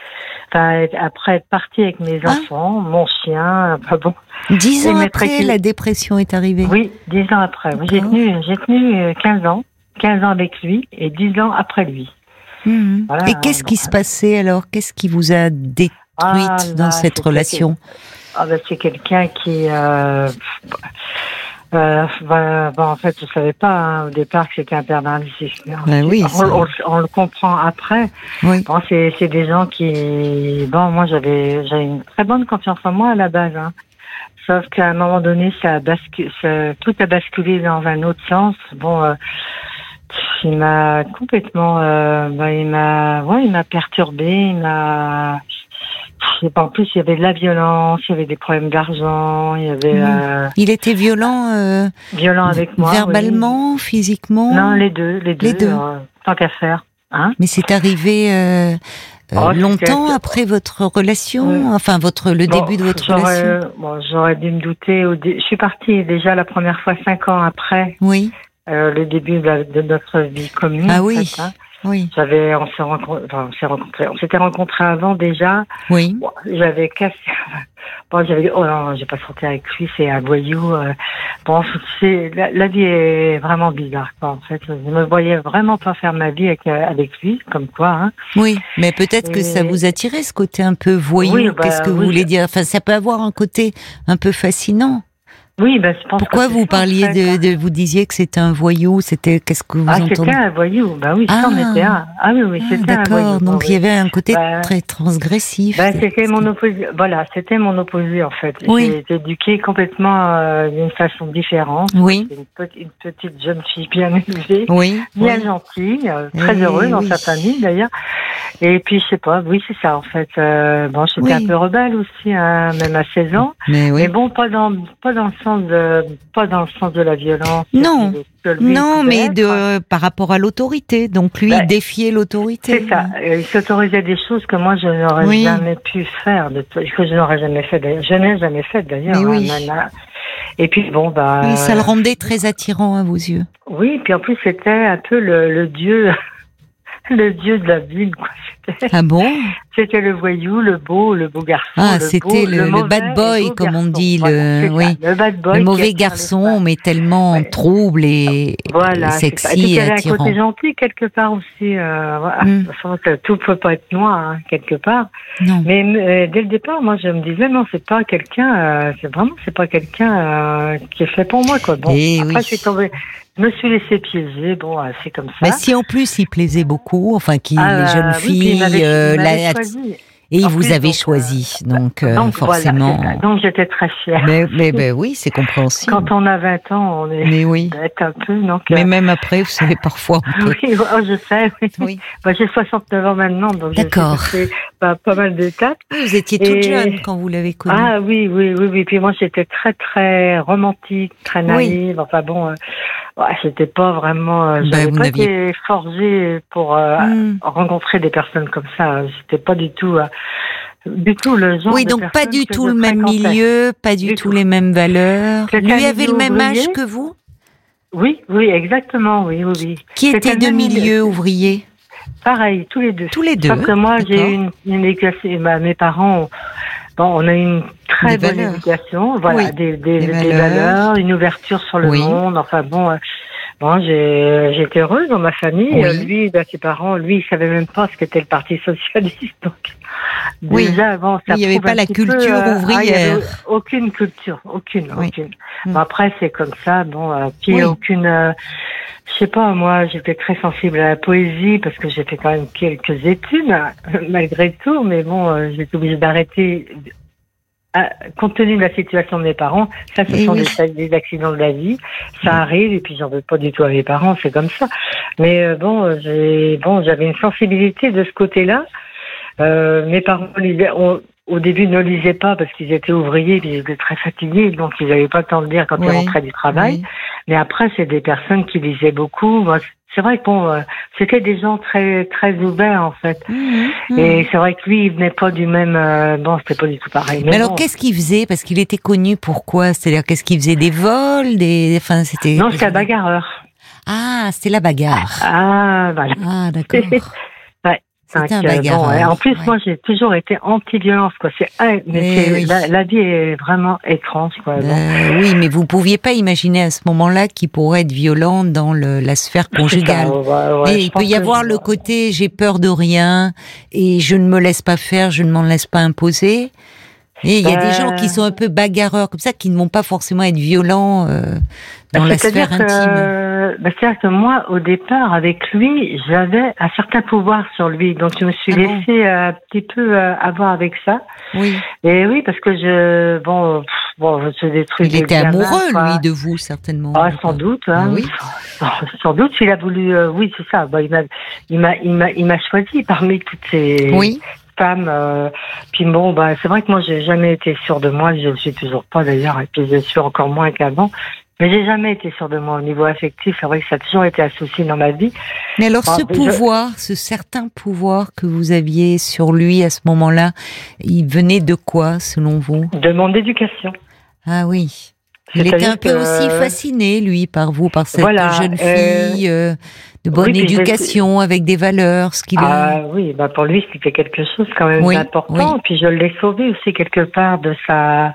enfin, après être partie avec mes Ah. enfants, mon chien, enfin bon. Dix Et ans m'être après, écu- la dépression est arrivée. Oui, dix ans après. Oui, J'ai D'accord. tenu, j'ai tenu euh, quinze ans. quinze ans avec lui et dix ans après lui. Mhm. Voilà, Et qu'est-ce qui donc, se passait alors? Qu'est-ce qui vous a détruite Ah, dans là, cette c'était- relation? Ah ben, c'est quelqu'un qui... Euh, euh, ben, ben, en fait, je savais pas hein, au départ que c'était un père narcissique. Ben oui, on, ça- on- on le comprend après. Oui. Bon, c'est, c'est des gens qui... Bon, moi, j'avais, j'avais une très bonne confiance en moi à la base. Hein. Sauf qu'à un moment donné, ça a bascu- ça, tout a basculé dans un autre sens. Bon, euh, il m'a complètement... Euh, ben, il m'a... Ouais, il m'a perturbé, il m'a... Je sais pas, en plus, il y avait de la violence, il y avait des problèmes d'argent, il y avait... Mhm. Euh, Il était violent, euh, violent avec moi. verbalement, oui. physiquement? Non, les deux, les deux. Les deux. euh, tant qu'à faire. Hein? Mais c'est arrivé euh, euh, Oh, longtemps c'était- après votre relation, Ouais. enfin votre le Bon, début de votre j'aurais, relation. bon, j'aurais dû me douter. Au dé- Je suis partie déjà la première fois cinq ans après Oui, euh, le début de, la- de notre vie commune. Ah en oui. fait, hein. oui, J'avais, on s'est rencontrés, enfin, on s'est rencontrés, on s'était rencontrés avant déjà. oui. Bon, j'avais cassé. Bon, j'avais dit, oh non, j'ai pas sorti avec lui, c'est un voyou. euh. Bon, c'est, la, la vie est vraiment bizarre, quoi, en fait. Je me voyais vraiment pas faire ma vie avec, euh, avec lui, comme quoi, hein. Oui, mais peut-être que Et- ça vous attirait ce côté un peu voyou. Oui, bah, Qu'est-ce que vous oui, voulez je- dire? Enfin, ça peut avoir un côté un peu fascinant. Oui, ben, je pense Pourquoi que c'est vous ça, parliez en fait, hein. de, de, vous disiez que c'était un voyou? C'était qu'est-ce que vous Ah, entendez? c'était un voyou. Bah oui, ça en Ah. était un. Ah oui, oui, Ah, c'était un d'accord. voyou. Donc Ah il y oui. avait un côté Bah, très transgressif. Bah, c'était mon opposé. Voilà, c'était mon opposé en fait. Oui. J'ai été éduquée complètement euh, d'une façon différente. Oui. J'étais Une, petite- une petite jeune fille bien élevée, Oui. bien oui. gentille, euh, très Eh heureuse dans oui. sa famille d'ailleurs. Et puis je sais pas, oui c'est ça en fait. Euh, bon, j'étais Oui. un peu rebelle aussi, hein, même à seize ans. Mais oui. Mais bon, pas dans pas dans le sens de pas dans le sens de la violence. Non. que lui Non, pouvait mais être. de par rapport à l'autorité. Donc lui Bah, défier l'autorité. C'est ça. Euh, Il s'autorisait des choses que moi je n'aurais Oui. jamais pu faire, de, que je n'aurais jamais fait. d'ailleurs. Je n'ai jamais fait d'ailleurs. Mais oui. hein, nana. Et puis bon bah. Oui, ça le rendait très attirant à vos yeux. Oui, puis en plus c'était un peu le, le dieu, le dieu de la ville. Quoi. C'était, Ah bon? c'était le voyou, le beau, le beau garçon. Ah, le c'était beau, le, le mauvais bad et boy, beau comme on garçon. dit, Voilà, le, c'est ça, oui, le bad boy, le qui mauvais attire les garçon, femmes. mais tellement Ouais. trouble et, Voilà, et c'est ça. Et puis, sexy il y et avait un attirant. côté gentil quelque part aussi. Euh, voilà. Mm. De toute façon, ça- tout peut pas être noir hein, quelque part. Non. Mais euh, dès le départ, moi, je me disais non, c'est pas quelqu'un. Euh, c'est vraiment, c'est pas quelqu'un euh, qui est fait pour moi, quoi. Bon, Eh après, oui. je suis tombée, je me suis laissé piéger. Bon, euh, c'est comme ça. Mais si en plus il plaisait beaucoup, enfin qui Ah, les jeunes oui, puis il filles, m'avait- il euh, m'avait la- choisi. et il En vous plus, avait donc, choisi, donc, euh, Donc forcément. voilà, c'est ça. Donc j'étais très fière. mais, mais, mais oui, c'est compréhensible. Quand on a vingt ans, on est Mais oui. bête un peu, donc. Mais euh, même après, vous savez, parfois on peut. Oui, oh, je sais. Oui. Oui. Bah, j'ai soixante-neuf ans maintenant, donc j'ai D'accord. fait bah, pas mal d'étapes. Vous étiez toute Et- jeune quand vous l'avez connu. Ah oui, oui, oui, oui. Puis moi, j'étais très, très romantique, très naïve. Enfin bon, euh, ouais, j'étais pas vraiment. Euh, Ben, j'avais vous pas n'aviez- été forgée pour euh, Hmm. rencontrer des personnes comme ça. J'étais pas du tout, euh, du tout le genre. Oui, de donc pas personne du que tout je le même fréquentais. milieu, pas du, Du tout tout. les mêmes valeurs. C'était Lui un avait le milieu même ouvrier. âge que vous? Oui, oui, exactement, oui, oui, oui. Qui C'était étaient le de même milieux ouvriers? Pareil, tous les deux. Tous les deux. Sauf que moi, j'ai d'accord. eu une, une éducation. Bah, mes parents, ont- bon, on a eu une très Des bonne valeurs. éducation. Voilà, Oui, des, des, des des valeurs. valeurs, une ouverture sur le Oui. monde. Enfin bon, euh, bon, j'ai, j'étais heureuse dans ma famille. Oui. Euh, Lui, bah, ses parents, lui, il savait même pas ce qu'était le Parti socialiste. Donc, Oui. déjà, bon, ça Il y avait prouve pas un la petit peu, culture euh, ah, il y ouvrière. avait aucune culture, aucune, Oui. aucune. Mm. Bon, après, c'est comme ça. Bon, euh, puis Oui. aucune. euh, je sais pas, moi, j'étais très sensible à la poésie parce que j'ai fait quand même quelques études, malgré tout, mais bon, euh, j'étais obligée d'arrêter. Ah, compte tenu de la situation de mes parents, ça, ce Eh sont oui. des, des accidents de la vie, ça arrive, et puis j'en veux pas du tout à mes parents, c'est comme ça. Mais euh, bon, euh, j'ai, bon, j'avais une sensibilité de ce côté-là. Euh, mes parents lisaient, on- au début ne lisaient pas parce qu'ils étaient ouvriers, puis ils étaient très fatigués, donc ils n'avaient pas le temps de lire quand Oui. ils rentraient du travail. Oui. Mais après, c'est des personnes qui lisaient beaucoup. Moi, c'est vrai que bon, euh, c'était des gens très très ouverts en fait. Mhm, mhm. Et c'est vrai que lui, il venait pas du même. Euh, bon, c'était pas du tout pareil. Mais alors, bon. qu'est-ce qu'il faisait? Parce qu'il était connu pour quoi? C'est-à-dire, qu'est-ce qu'il faisait? Des vols, des, enfin, c'était. Non, c'était un bagarreur. Ah, c'était la bagarre. Ah, voilà. Ah, d'accord. Ouais. C'était un Donc, euh, bagarreur. bon, et en plus, ouais. moi, j'ai toujours été anti-violence, quoi. C'est, ah, mais Eh c'est, oui. la, la vie est vraiment étrange, quoi. Bon. Euh, oui, mais vous pouviez pas imaginer à ce moment-là qu'il pourrait être violent dans le, la sphère conjugale. C'est ça, ouais, ouais, Et je il peut pense y que- avoir le côté j'ai peur de rien et je ne me laisse pas faire, je ne m'en laisse pas imposer. Et il y a Euh, des gens qui sont un peu bagarreurs comme ça, qui ne vont pas forcément être violents euh, dans la C'est-à-dire sphère que, intime. bah, c'est-à-dire que moi, au départ, avec lui, j'avais un certain pouvoir sur lui. Donc, je me suis Ah bon laissée euh, un petit peu euh, avoir avec ça. Oui. Et oui, parce que je, bon, pff, bon, c'est des trucs. Il de était gamin, amoureux, quoi. lui, de vous, certainement. Ah, sans doute, hein. Ah oui. Sans, sans doute, il a voulu, euh, oui, c'est ça. Bah, il m'a, il m'a, il m'a, il m'a choisi parmi toutes ces Oui. femmes. Euh, puis bon, bah, c'est vrai que moi, j'ai jamais été sûre de moi. Je ne suis toujours pas d'ailleurs, et puis je suis encore moins qu'avant. Mais j'ai jamais été sûre de moi au niveau affectif. C'est vrai que ça a toujours été un souci dans ma vie. Mais alors, Ah, ce mais je- pouvoir, ce certain pouvoir que vous aviez sur lui à ce moment-là, il venait de quoi, selon vous? De mon éducation. Ah oui. Il C'est-à-dire était un peu que- aussi fasciné, lui, par vous, par cette Voilà, jeune euh, fille euh, de bonne oui, puis je- éducation, avec des valeurs, ce qu'il a. Ah oui, bah pour lui, c'était quelque chose quand même Oui, d'important. oui. Puis je l'ai sauvé aussi quelque part de sa,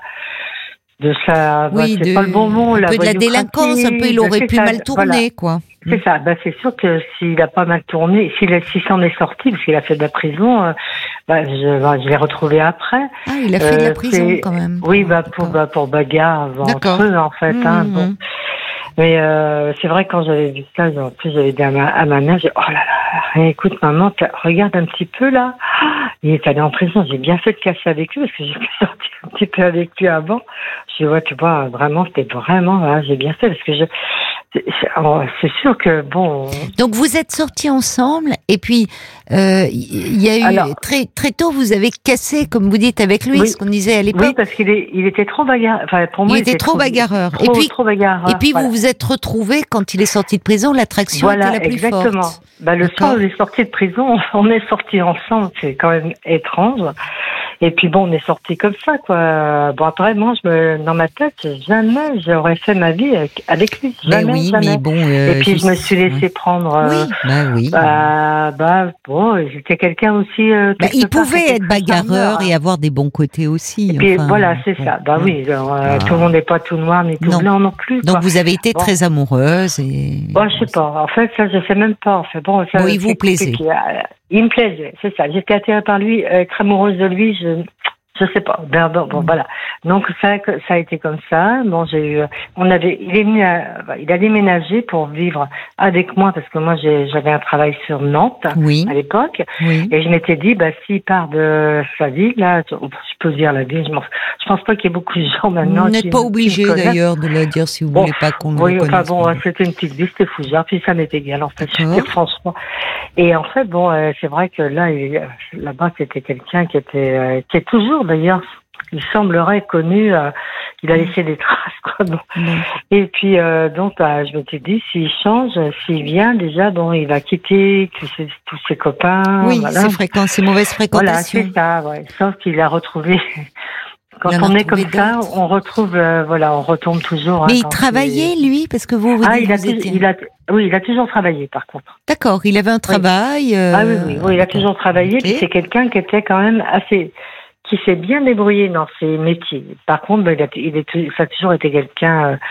de sa, bah, Oui, c'est de- pas le bon mot, un la peu de la voyoucratie, délinquance, un peu, il aurait c'est pu ça, mal tourner, voilà. quoi. C'est ça. Bah c'est sûr que s'il a pas mal tourné, s'il s'il s'en est sorti, parce qu'il a fait de la prison, euh, bah je, bah, je l'ai retrouvé après. Ah, il a fait de la Euh, prison, c'est- quand même. Oui, bah pour, bah, pour bagarre D'accord. entre eux en fait. Hein, Mmh, bon. mmh. Mais euh, c'est vrai que quand j'avais vu ça, en plus j'avais dit à ma, à ma mère, j'ai dit, oh là là, écoute maman, t'as- regarde un petit peu là. Ah, il est allé en prison, j'ai bien fait de casser avec lui parce que j'ai sorti un petit peu avec lui avant. Je dis ouais, tu vois, vraiment, c'était vraiment, voilà, j'ai bien fait parce que je, c'est- c'est oh, c'est sûr que bon. Donc vous êtes sortis ensemble et puis euh, il y a eu Alors- très très tôt vous avez cassé comme vous dites avec lui Oui. ce qu'on disait à l'époque. Oui, parce qu'il est, il était trop bagarreur. Enfin, pour moi, il était trop bagarreur. Trop, et puis trop bagarreur. et puis voilà. vous vous êtes retrouvés quand il est sorti de prison, l'attraction Voilà, était la plus exactement. forte. Bah, le D'accord. soir où il est sorti de prison, on est sortis ensemble, c'est quand même étrange. Et puis bon, on est sortis comme ça, quoi. Bon, après, moi, je me, dans ma tête, jamais j'aurais fait ma vie avec, avec lui. Mais Jamais, oui, jamais. mais bon. euh, Et puis je me suis laissé ouais. prendre. euh, Oui, bah oui. Bah, bah, bon, j'étais quelqu'un aussi. Euh, Bah, quelque il part, pouvait qui était être très bagarreur charmeur. et avoir des bons côtés aussi. Et puis enfin, voilà, c'est bon. ça. Bah oui, alors, euh, Ah. tout le monde n'est pas tout noir ni tout Non. blanc non plus. Donc quoi. vous avez été Bon. très amoureuse et. Bon, je sais pas. En fait, ça, je sais même pas. En fait, bon, ça, Bon, il vous c'est plaisait. compliqué. Euh, Il me plaisait, c'est ça. J'étais attirée par lui, euh, très amoureuse de lui. Je, je sais pas. Ben, bon, bon, voilà. Donc ça, ça a été comme ça. Bon, j'ai eu, on avait, il est venu, à- il a déménagé pour vivre avec moi parce que moi, j'ai- j'avais un travail sur Nantes Oui. à l'époque, Oui. et je m'étais dit, bah, s'il part de sa ville, là, je je peux dire la ville. Je, m'en- je pense pas qu'il y ait beaucoup de gens maintenant. Vous qui- n'êtes pas qui me obligé connaissent. d'ailleurs de le dire si vous Bon, voulez pas qu'on Oui, le enfin connaisse. bon, euh, c'était une petite vie, c'était Fougères, puis ça m'est égal, en fait, je veux D'accord. dire, franchement. Et en fait, bon, euh, c'est vrai que là, il- euh, là-bas, c'était quelqu'un qui était, euh, qui est toujours, d'ailleurs, il semblerait connu, euh, il a laissé des traces, quoi. Bon. Non. Et puis, euh, donc, bah, je m'étais dit, s'il change, s'il vient, déjà, bon, il va quitter tous ses, tous ses copains. Oui, voilà. c'est fréquent, c'est mauvaise Voilà, fréquentation. c'est ça, ouais. Sauf qu'il a retrouvé. Quand Il en a on est retrouvé comme ça, d'autres. on retrouve, euh, voilà, on retombe toujours. hein, Mais il quand travaillait, lui, parce que vous, vous Ah, dites il a, vous tou- étiez- il a, oui, il a toujours travaillé, par contre. D'accord, il avait un travail. euh, Ah oui, oui, oui, il a toujours travaillé. ok. Puis c'est quelqu'un qui était quand même assez, qui s'est bien débrouillé dans ses métiers. Par contre, ben, il, a, il est, ça a toujours été quelqu'un euh,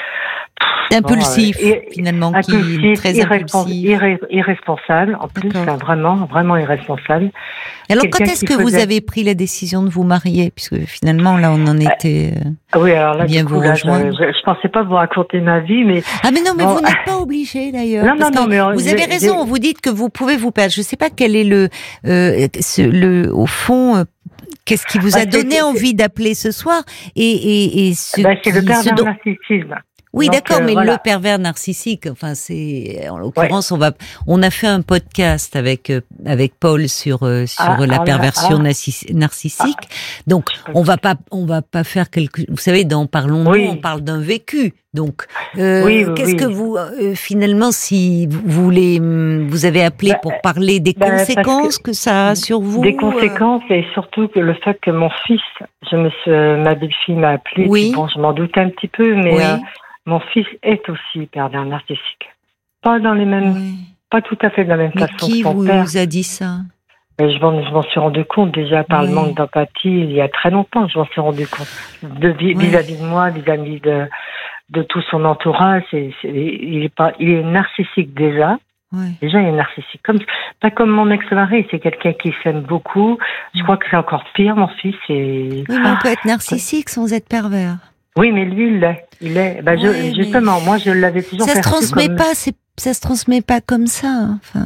Impulsif, bon, euh, et- finalement, qui impulsif, très irrespons- impulsif. irré- irresponsable. En plus, D'accord. hein, vraiment, vraiment irresponsable. Alors, quelqu'un quand est-ce qui que vous faisait- avez pris la décision de vous marier? Puisque finalement, là, on en était. euh, Ah oui, alors là, Bien du coup, vous là, je, rejoindre. je, je pensais pas vous raconter ma vie, mais Ah mais non, mais Bon, vous n'êtes pas obligé d'ailleurs. Non, parce non, non, que mais, euh, vous j'ai- avez raison. j'ai- Vous dites que vous pouvez vous perdre. Je ne sais pas quel est le, euh, ce- le au fond, euh, qu'est-ce qui vous Bah, a c'est- donné c'est- envie d'appeler ce soir et et, et ce ben, c'est le qui- pervers ce dont- narcissisme. Oui, Donc, d'accord, euh, mais voilà. le pervers narcissique, enfin c'est, en l'occurrence, on va, on a fait un podcast avec euh, avec Paul sur euh, sur Ah, la ah, perversion ah. narcissi- narcissique. Donc, on va pas, on va pas faire quelque, vous savez, dans Parlons-nous, Oui. on parle d'un vécu. Donc, euh, Oui, oui, qu'est-ce oui. que vous, euh, finalement, si vous voulez, hum, vous avez appelé Bah, pour parler des bah, parce conséquences que, que- ça a sur vous Des euh, conséquences et surtout que le fait que mon fils, je me suis, ma belle-fille m'a appelé, Oui. puis bon, je m'en doutais un petit peu, mais Oui. euh, mon fils est aussi pervers narcissique. Pas dans les mêmes, Oui. pas tout à fait de la même Mais façon qui que son vous père. a dit ça? Je m'en, je m'en suis rendu compte déjà par oui. le manque d'empathie il y a très longtemps. Je m'en suis rendu compte de, vis- oui. vis-à-vis de moi, vis-à-vis de, de tout son entourage. C'est, c'est, il est pas, il est narcissique déjà. Oui. Déjà, il est narcissique. Comme, pas comme mon ex-mari, c'est quelqu'un qui s'aime beaucoup. Je crois que c'est encore pire, mon fils. Et... Oui, mais on peut être narcissique sans être pervers. Oui, mais lui, il l'est. Il est. Bah, je, ouais, justement, moi, je l'avais toujours ça perçu se transmet comme... pas. C'est, ça se transmet pas comme ça. Enfin.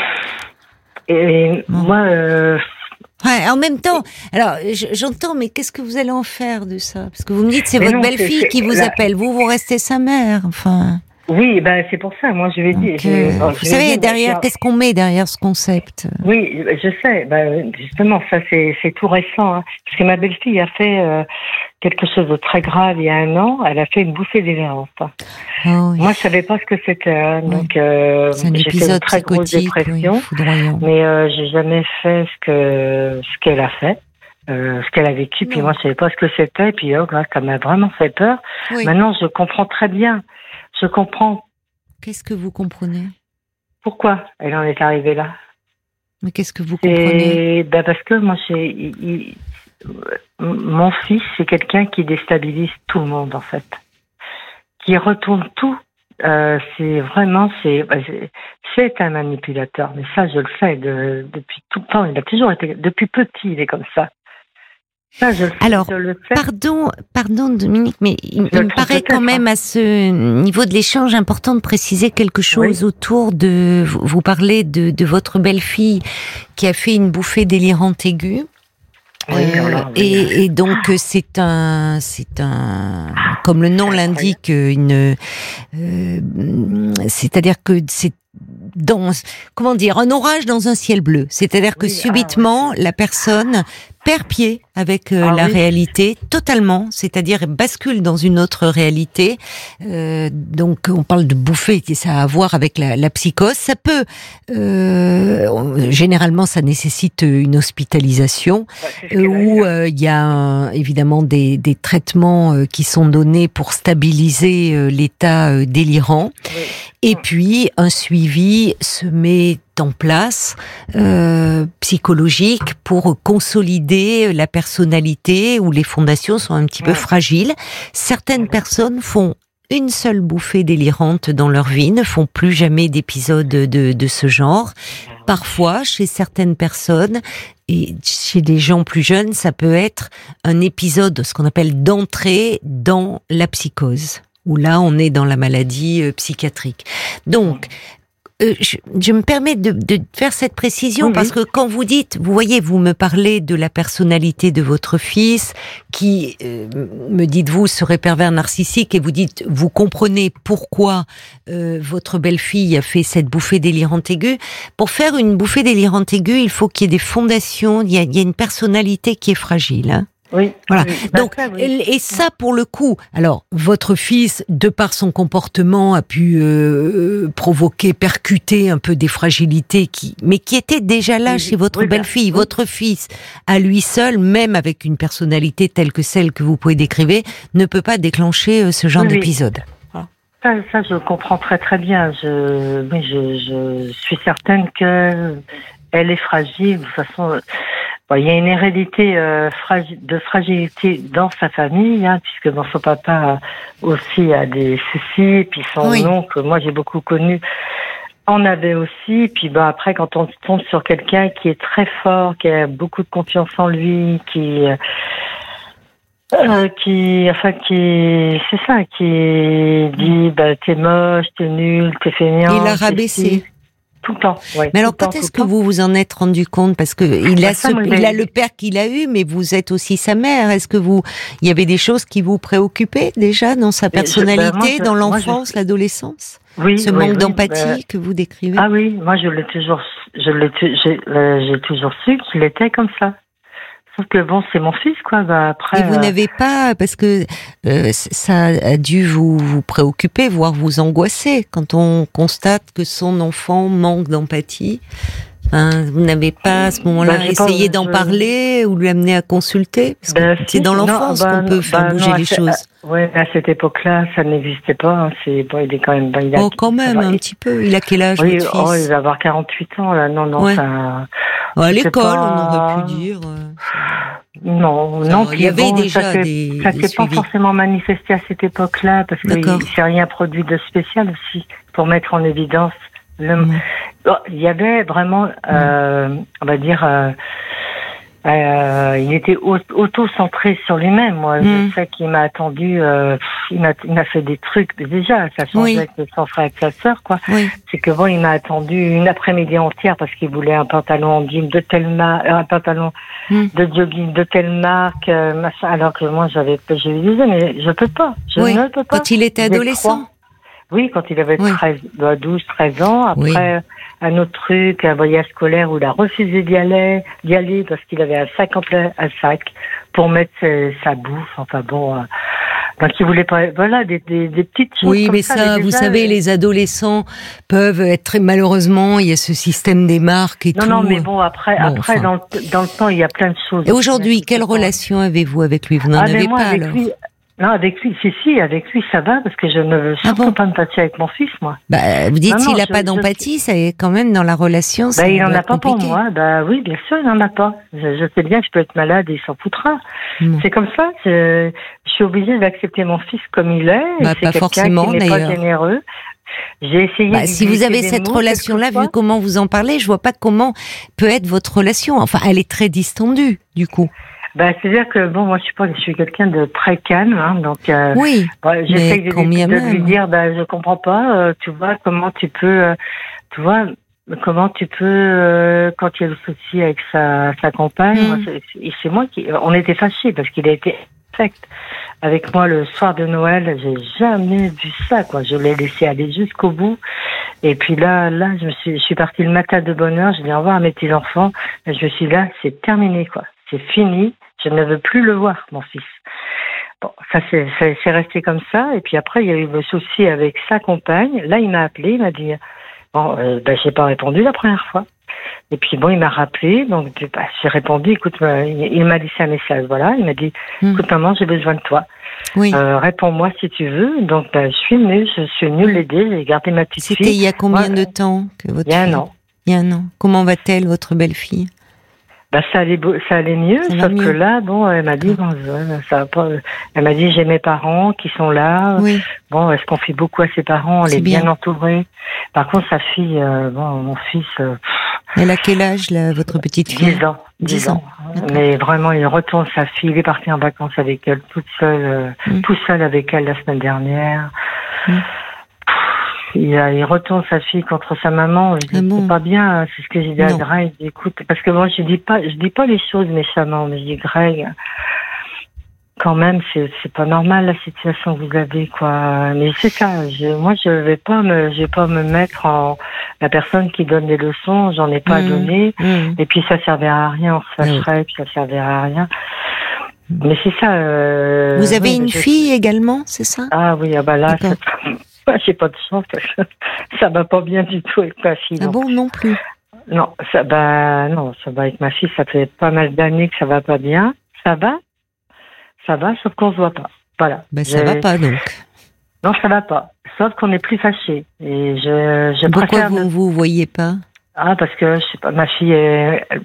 Et bon. moi. Euh... Ouais, en même temps, alors j'entends, mais qu'est-ce que vous allez en faire de ça? Parce que vous me dites, c'est mais votre non, belle-fille c'est, qui vous la... appelle. Vous, vous restez sa mère. Enfin. Oui, ben c'est pour ça. Moi, je vais dire. Euh, je, vous je savez, dire, derrière, qu'est-ce qu'on met derrière ce concept? Oui, je sais. Ben, justement, ça c'est, c'est tout récent. Hein, parce que ma belle-fille a fait euh, quelque chose de très grave il y a un an. Elle a fait une bouffée délirante. Hein. Oh, oui. Moi, je savais pas ce que c'était. Hein, oui. Donc, euh, c'est un j'ai épisode fait une très grosse dépression. Oui, mais euh, j'ai jamais fait ce que ce qu'elle a fait. Euh, ce qu'elle a vécu, non. Puis moi je savais pas ce que c'était, puis oh, ça m'a vraiment fait peur. Oui. Maintenant je comprends très bien. Je comprends. Qu'est-ce que vous comprenez? Pourquoi elle en est arrivée là? Mais qu'est-ce que vous comprenez? Ben parce que moi, j'ai, il, il, mon fils, c'est quelqu'un qui déstabilise tout le monde en fait, qui retourne tout. Euh, c'est vraiment, c'est, c'est un manipulateur. Mais ça, je le sais de, depuis tout le temps. Il a toujours été, depuis petit, il est comme ça. Ça, je le sais, Alors, je le sais. pardon, pardon Dominique, mais il, il me paraît quand même à ce niveau de l'échange important de préciser quelque chose oui. autour de. Vous, vous parlez de, de votre belle-fille qui a fait une bouffée délirante aiguë. Oui, euh, voilà, oui. et, et donc c'est un, c'est un, comme le nom l'indique, une, euh, c'est-à-dire que c'est dans, comment dire, un orage dans un ciel bleu. C'est-à-dire que oui, subitement, ah, ouais. la personne perd pied avec euh, ah, la oui. réalité totalement, c'est-à-dire bascule dans une autre réalité. Euh, donc on parle de bouffée, ça a à voir avec la, la psychose. Ça peut, euh, généralement, ça nécessite une hospitalisation ouais, euh, où il euh, y a un, évidemment des, des traitements euh, qui sont donnés pour stabiliser euh, l'état euh, délirant. Oui. Et puis un suivi se met en place euh, psychologique pour consolider la personnalité où les fondations sont un petit peu fragiles. Certaines personnes font une seule bouffée délirante dans leur vie, ne font plus jamais d'épisodes de, de ce genre. Parfois, chez certaines personnes et chez des gens plus jeunes, ça peut être un épisode, ce qu'on appelle d'entrée dans la psychose, où là, on est dans la maladie euh, psychiatrique. Donc, euh, je, je me permets de, de faire cette précision oui, parce oui. que quand vous dites, vous voyez, vous me parlez de la personnalité de votre fils, qui, euh, me dites-vous, serait pervers narcissique, et vous dites, vous comprenez pourquoi euh, votre belle-fille a fait cette bouffée délirante aiguë. Pour faire une bouffée délirante aiguë, il faut qu'il y ait des fondations, il y a, il y a une personnalité qui est fragile, hein. Oui. Voilà. Oui, donc, ça, oui. et ça pour le coup. Alors, votre fils, de par son comportement, a pu euh, provoquer, percuter un peu des fragilités qui, mais qui étaient déjà là oui, chez votre oui, belle-fille. Oui. Votre fils, à lui seul, même avec une personnalité telle que celle que vous pouvez décrire, ne peut pas déclencher ce genre oui, d'épisode. Voilà. Ça, ça, je comprends très très bien. Je, oui, je, je suis certaine que elle est fragile. De toute façon. Bon, il y a une hérédité euh, fragi- de fragilité dans sa famille, hein, puisque bon, son papa aussi a des soucis, et puis son oui. oncle, moi j'ai beaucoup connu, en avait aussi. Puis bah après, quand on tombe sur quelqu'un qui est très fort, qui a beaucoup de confiance en lui, qui euh, qui enfin qui c'est ça, qui dit bah t'es moche, t'es nul, t'es fainéant. Il a rabaissé. Tout le temps. Ouais, mais alors, quand temps, est-ce que temps. vous vous en êtes rendu compte? Parce que il a, ce, il a le père qu'il a eu, mais vous êtes aussi sa mère. Est-ce que vous, il y avait des choses qui vous préoccupaient déjà dans sa personnalité, je, bah, moi, je, dans l'enfance, je... l'adolescence? Oui. Ce oui, manque oui, d'empathie bah... que vous décrivez? Ah oui, moi je l'ai toujours, je l'ai, j'ai, euh, j'ai toujours su qu'il était comme ça. Sauf que bon, c'est mon fils, quoi. Bah, après, et vous euh... n'avez pas, parce que euh, ça a dû vous, vous préoccuper, voire vous angoisser, quand on constate que son enfant manque d'empathie. Enfin, vous n'avez pas à ce moment-là bah, essayé pas, d'en je... parler ou lui amener à consulter, parce que bah, c'est si, dans l'enfance non, bah, qu'on peut faire bah, bouger non, les choses. À, ouais, à cette époque-là, ça n'existait pas. Hein. C'est bon, il est quand même. Bah, il a, oh, quand même, un il... petit peu. Il a quel âge, oui, votre oh, fils? Il va avoir quarante-huit ans là. Non, non, ouais. ça. À l'école, pas... on aurait pu dire. Euh, non, ça, non. il y avait bon, déjà ça des. Ça des s'est pas forcément manifesté à cette époque-là parce qu'il ne s'est rien produit de spécial aussi pour mettre en évidence. Le... Mmh. Bon, il y avait vraiment, euh, mmh. on va dire. Euh, Euh, il était auto-centré sur lui-même. Moi, mmh. je sais qu'il m'a attendu, euh, il m'a, il m'a fait des trucs. Déjà, ça changeait oui. avec son frère et sa sœur, quoi. Oui. C'est que bon, il m'a attendu une après-midi entière parce qu'il voulait un pantalon en jean de telle marque, un pantalon mmh. de jogging de telle marque, euh, machin. Alors que moi, j'avais, j'ai eu des mais je peux pas. Je oui. ne peux pas. Quand il était adolescent. Oui, quand il avait treize, douze, treize ans. Après, oui. un autre truc, un voyage scolaire où il a refusé d'y aller, d'y aller parce qu'il avait un sac en plein, un sac pour mettre ses, sa bouffe. Enfin bon, euh, donc il voulait pas, voilà, des, des, des petites choses. Oui, comme mais ça, ça, vous déjà, savez, les adolescents peuvent être très, malheureusement, il y a ce système des marques et non, tout. Non, non, mais bon, après, bon, après, enfin. dans, le, dans le temps, il y a plein de choses. Et aujourd'hui, quelle relation avez-vous avec lui? Vous n'en ah, avez moi, pas avec alors? Lui, non, avec lui, si, si, avec lui, ça va, parce que je ne veux surtout ah bon pas empathie avec mon fils, moi. Bah, vous dites, s'il n'a pas d'empathie, ça est quand même dans la relation, ça bah, il n'en a pas compliqué. pour moi. Bah oui, bien sûr, il n'en a pas. Je, je sais bien que je peux être malade et il s'en foutra. Mmh. C'est comme ça, je, je suis obligée d'accepter mon fils comme il est. Bah, c'est pas forcément, qui n'est d'ailleurs. pas généreux. J'ai essayé bah, de si vous avez cette relation-là, vu comment vous en parlez, je vois pas comment peut être votre relation. Enfin, elle est très distendue, du coup. Bah, c'est-à-dire que bon, moi je suis pas, je suis quelqu'un de très calme, hein, donc euh, oui. Bah, j'essaie de, de, de lui dire, bah, je comprends pas, euh, tu vois, comment tu peux, euh, tu vois, comment tu peux, euh, quand il y a le souci avec sa, sa compagne, mm. moi, c'est, c'est moi qui, on était fâchés parce qu'il a été infect avec moi le soir de Noël, j'ai jamais vu ça, quoi. Je l'ai laissé aller jusqu'au bout. Et puis là, là, je me suis, je suis partie le matin de bonne heure, je dis au revoir à mes petits enfants, et je me suis dit, là, c'est terminé, quoi. C'est fini. Je ne veux plus le voir, mon fils. Bon, ça c'est, c'est, c'est resté comme ça. Et puis après, il y a eu le souci avec sa compagne. Là, il m'a appelé, il m'a dit, bon, euh, ben, j'ai pas répondu la première fois. Et puis bon, il m'a rappelé, donc bah, j'ai répondu. Écoute, il, il m'a laissé un message. Voilà, il m'a dit, mmh. écoute maman, j'ai besoin de toi. Oui. Euh, réponds-moi si tu veux. Donc, ben, je suis venue, je suis venue l'aider. J'ai gardé ma petite C'était fille. C'était il y a combien Moi, de temps que votre Il y a fille... un an. Il y a un an. Comment va-t-elle, votre belle-fille? Bah, ça allait, ça allait mieux, ça sauf mieux. que là, bon, elle m'a dit, bon, ça va pas, elle m'a dit, j'ai mes parents qui sont là. Oui. Bon, est-ce qu'on fait beaucoup à ses parents? On C'est est bien, bien entourés. Par contre, sa fille, euh, bon, mon fils. Euh, elle a quel âge, là, votre petite fille? dix ans. dix ans. Mais vraiment, il retourne sa fille. Il est parti en vacances avec elle, toute seule, euh, mm. tout seul avec elle la semaine dernière. Mm. Il, a, il retourne sa fille contre sa maman. Je dis, ah bon. C'est pas bien. C'est ce que j'ai dit non. à Greg. Je dis, écoute, parce que moi, je dis pas, je dis pas les choses méchamment, mais je dis, Greg, quand même, c'est, c'est pas normal la situation que vous avez, quoi. Mais c'est ça. Je, moi, je vais pas me, je vais pas me mettre en la personne qui donne des leçons. J'en ai pas mmh. donné. Mmh. Et puis ça servira à rien. On se fâcherait, mmh. puis ça servira à rien. Mais c'est ça. Euh, vous avez oui, une je... fille également, c'est ça? Ah oui, ah bah là. J'ai pas de chance parce que ça va pas bien du tout avec ma fille. Ah bon, non plus? Non, ça bah non, ça va avec ma fille. Ça fait pas mal d'années que ça va pas bien. Ça va, ça va, sauf qu'on se voit pas. Voilà. Ben ça va pas donc. Non, ça va pas. Sauf qu'on est plus fâchés. Et je, je Pourquoi préfère. vous ne vous voyez pas? Ah parce que je sais pas, ma fille est. Elle...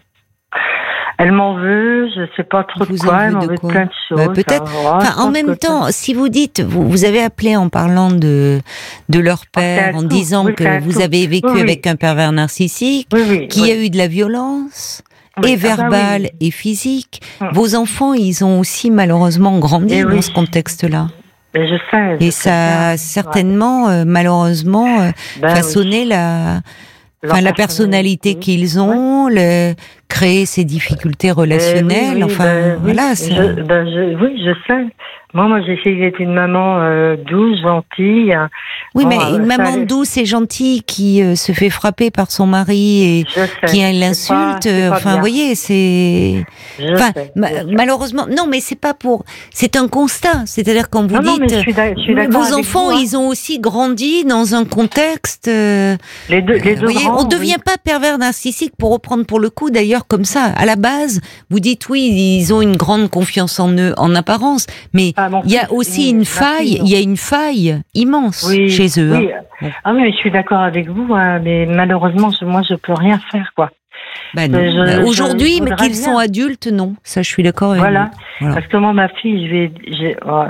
Elle m'en veut, je sais pas trop vous de quoi, elle m'en veut quoi plein de choses. Bah, peut-être. Enfin, en même temps, ça... si vous dites, vous, vous avez appelé en parlant de de leur père, en tout. disant oui, que vous tout. avez vécu oui, oui. avec un pervers narcissique, oui, oui, qu'il oui. y a eu de la violence. Oui. Et verbale ah, bah, oui. et physique. Hum. Vos enfants, ils ont aussi malheureusement grandi et dans oui. ce contexte-là. Et je sais. Je et sais ça a certainement, ouais. euh, malheureusement, euh, ben, façonné oui. la, enfin, la personnalité oui. qu'ils ont, ouais. le, créer ces difficultés relationnelles. Oui, oui, enfin, ben, voilà. Oui. Je, ben, je, oui, je sais. Moi, moi, j'ai essayé d'être une maman euh, douce, gentille. Oui, bon, mais euh, une maman ça, douce et gentille qui euh, se fait frapper par son mari et qui l'insulte. Euh, enfin, vous voyez, c'est. Je enfin, sais, ma- malheureusement, non, mais c'est pas pour. C'est un constat. C'est-à-dire quand vous non, dites, non, mais je suis je suis vos enfants, vous, hein. ils ont aussi grandi dans un contexte. Euh, les deux, les deux vous voyez, grands, on ne devient oui. pas pervers narcissique pour reprendre pour le coup. D'ailleurs, comme ça, à la base, vous dites oui, ils ont une grande confiance en eux, en apparence, mais ah, il y a aussi une faille, il y a une faille immense oui, chez eux. Oui. Hein. Ah oui, mais je suis d'accord avec vous, hein, mais malheureusement, je, moi, je peux rien faire, quoi. Bah non. Je- Bah, je- aujourd'hui, je mais voudrais qu'ils bien. sont adultes, non. Ça, je suis d'accord avec Voilà. vous. Voilà. Parce que moi, ma fille, je vais, j'ai, ouais.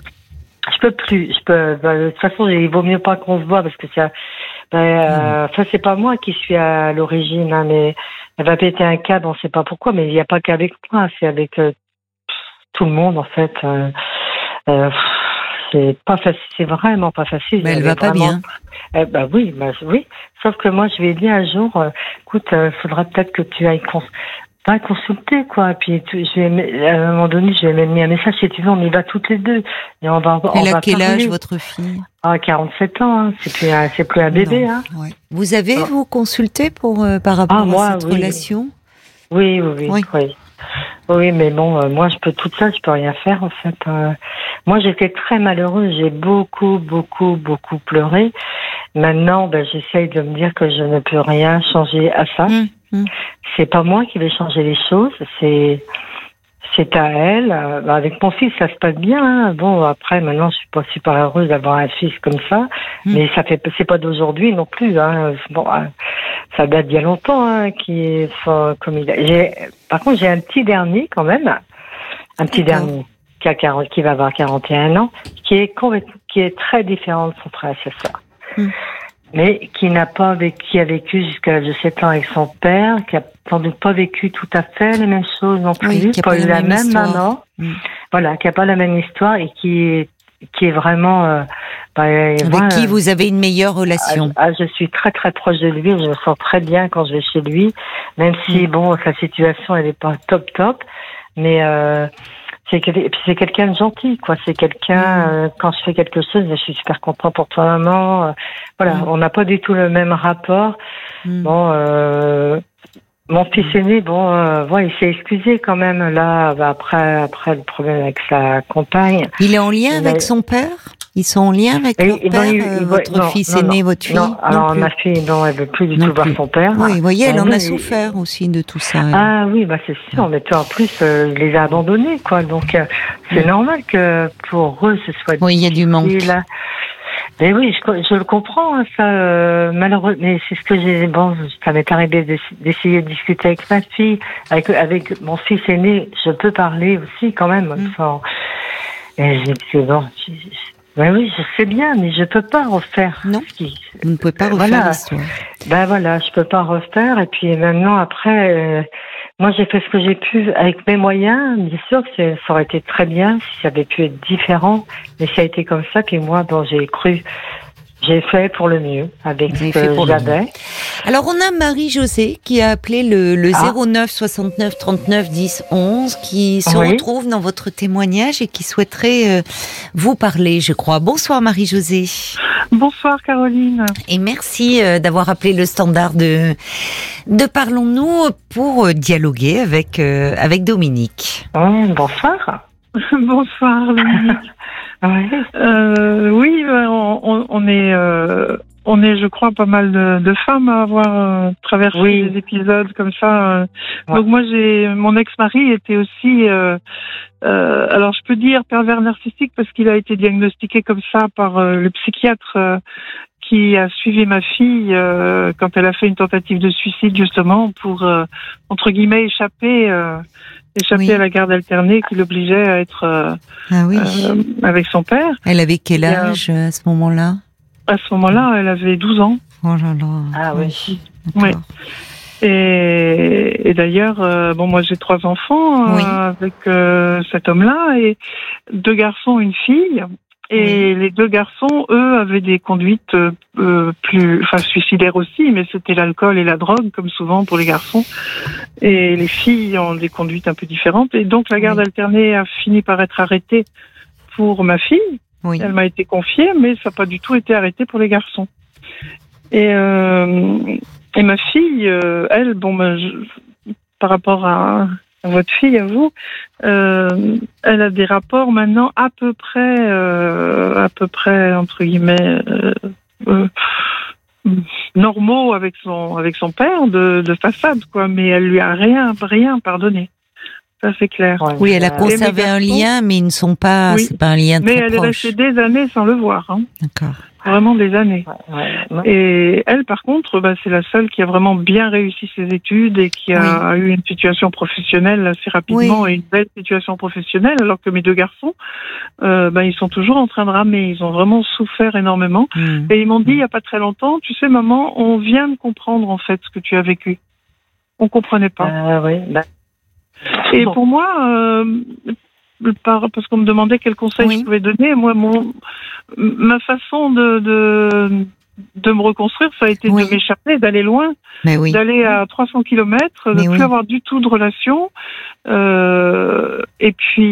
je peux plus. Je peux. Bah, de toute façon, il vaut mieux pas qu'on se voit parce que ça. Bah, euh, enfin, c'est pas moi qui suis à l'origine, hein, mais elle va péter un câble, on sait pas pourquoi, mais il n'y a pas qu'avec moi, c'est avec euh, tout le monde en fait. Euh, euh, c'est pas facile, c'est vraiment pas facile. Mais elle est va pas vraiment- bien. Eh ben oui, bah, oui. Sauf que moi, je vais dire un jour, euh, écoute, il faudra peut-être que tu ailles cons- pas consulter, quoi. Et puis, tu- je vais, à un moment donné, je vais même mis un message, si tu veux, on y va toutes les deux. Et on va, on Elle va a quel parler. âge, votre fille? Ah, quarante-sept ans, hein. C'est plus un, c'est plus un bébé, Non. hein. Ouais. Vous avez, Ah. vous, consulté pour, euh, par rapport Ah, moi, à cette oui. relation? Oui, oui, oui. Oui. Oui, oui mais bon, euh, moi, je peux toute seule, je peux rien faire, en fait. Euh, moi, j'étais très malheureuse. J'ai beaucoup, beaucoup, beaucoup pleuré. Maintenant, ben, j'essaye de me dire que je ne peux rien changer à ça. Mmh, mmh. C'est pas moi qui vais changer les choses, c'est c'est à elle. Euh, bah, avec mon fils, ça se passe bien. Hein. Bon, après, maintenant, je suis pas super heureuse d'avoir un fils comme ça, Mm. mais ça fait, c'est pas d'aujourd'hui non plus. Hein. Bon, hein, ça date d'il y a longtemps. Hein, qui est, enfin, comme il a- j'ai, par contre, j'ai un petit dernier quand même, un petit D'accord. dernier qui a quarante, qui va avoir quarante et un ans, qui est complètement, qui est très différent de son frère et sa sœur. Mm. Mais qui n'a pas vécu, qui a vécu jusqu'à l'âge de sept ans avec son père, qui a sans doute pas vécu tout à fait les mêmes choses non plus, Oui, qui a pas pas eu la la même même histoire. maman, Mm. voilà, qui a pas la même histoire et qui est, qui est vraiment, euh, bah, Avec moi, qui euh, vous avez une meilleure relation? ah, je suis très très proche de lui, je me sens très bien quand je vais chez lui, même si Mm. bon, sa situation elle est pas top top, mais euh, c'est quel- et puis c'est quelqu'un de gentil, quoi. C'est quelqu'un, euh, quand je fais quelque chose, je suis super content pour toi, maman. Euh, voilà, Mm. on n'a pas du tout le même rapport. Mm. Bon, euh, mon fils aîné, bon, euh, ouais, il s'est excusé quand même là, bah, après, après le problème avec sa compagne. Il est en lien Il avec a- son père? Ils sont en lien avec Et- leur et non, père, il- euh, il- votre non, fils non, aîné, non. votre fille? Non, alors plus. ma fille, non, elle veut plus du Non tout voir plus. son père. Oui, vous voyez, elle Euh, en non, a il- souffert aussi de tout ça. elle. Ah oui, bah c'est sûr, mais tu vois, en plus, euh, il les a abandonnés, quoi. Donc, euh, c'est Mm. normal que pour eux, ce soit Oui, il y a du manque. difficile. Mais oui, je, je le comprends, hein, ça, euh, malheureux. Mais c'est ce que j'ai. Bon, ça m'est arrivé d'ess- d'essayer de discuter avec ma fille, avec, avec mon fils aîné. Je peux parler aussi, quand même. Mm. Enfin, et j'ai dit, bon, je- je- ben oui, je sais bien, mais je peux pas refaire. Non. ce qui- Vous ne pouvez pas refaire Voilà. l'histoire. Ben voilà, je peux pas refaire. Et puis maintenant, après, euh, moi j'ai fait ce que j'ai pu avec mes moyens. Bien sûr que c'est- ça aurait été très bien si ça avait pu être différent, mais ça a été comme ça. Puis moi, bon, j'ai cru, j'ai fait pour le mieux avec Vous avez ce fait que pour le j'avais. Alors, on a Marie-Josée qui a appelé le, le Ah. zéro neuf soixante-neuf trente-neuf dix onze, qui se Oui. retrouve dans votre témoignage et qui souhaiterait euh, vous parler, je crois. Bonsoir Marie-Josée. Bonsoir Caroline. Et merci euh, d'avoir appelé le standard de, de Parlons-nous pour euh, dialoguer avec, euh, avec Dominique. Oui, bonsoir. Bonsoir Dominique. Oui. Euh, oui, ben, on, on- on est, euh, on est, je crois, pas mal de, de femmes à avoir euh, traversé Oui. des épisodes comme ça. euh. Ouais. Donc moi, j'ai, mon ex-mari était aussi, euh, euh, alors je peux dire pervers narcissique parce qu'il a été diagnostiqué comme ça par euh, le psychiatre euh, qui a suivi ma fille euh, quand elle a fait une tentative de suicide justement pour euh, entre guillemets échapper. Euh, échapper Oui. à la garde alternée qui l'obligeait à être euh, Ah oui. euh, avec son père. Elle avait quel Et, euh, âge euh, à ce moment-là? À ce moment-là, elle avait douze ans. Oh là là. Ah oui. D'accord. Oui. Et, et d'ailleurs, euh, bon, moi j'ai trois enfants euh, Oui. avec euh, cet homme-là et deux garçons, une fille. Et les deux garçons, eux, avaient des conduites euh, euh, plus, enfin suicidaires aussi, mais c'était l'alcool et la drogue, comme souvent pour les garçons. Et les filles ont des conduites un peu différentes. Et donc la garde Oui. alternée a fini par être arrêtée pour ma fille. Oui. Elle m'a été confiée, mais ça n'a pas du tout été arrêté pour les garçons. Et, euh, et ma fille, euh, elle, bon, ben, je- par rapport à, à votre fille, à vous, euh, elle a des rapports maintenant à peu près, euh, à peu près entre guillemets euh, euh, normaux avec son avec son père de, de façade, quoi. Mais elle lui a rien rien pardonné. Ça, c'est clair. Ouais, oui, elle a conservé un lien, mais ils ne sont pas, oui. c'est pas un lien très proche. Mais elle est restée des années sans le voir. Hein. D'accord. Vraiment des années. Ouais, ouais. Et elle, par contre, bah, c'est la seule qui a vraiment bien réussi ses études et qui a oui. eu une situation professionnelle assez rapidement oui. et une belle situation professionnelle, alors que mes deux garçons, euh, bah, ils sont toujours en train de ramer. Ils ont vraiment souffert énormément. Mmh. Et ils m'ont dit, il n'y a pas très longtemps, tu sais, maman, on vient de comprendre, en fait, ce que tu as vécu. On comprenait pas. Euh, oui, bah... Et bon. Pour moi, euh, par, parce qu'on me demandait quels conseils oui. je pouvais donner, moi, mon, ma façon de, de, de me reconstruire, ça a été oui. de m'échapper, d'aller loin, oui. d'aller à trois cents kilomètres, de ne oui. plus avoir du tout de relation, euh, et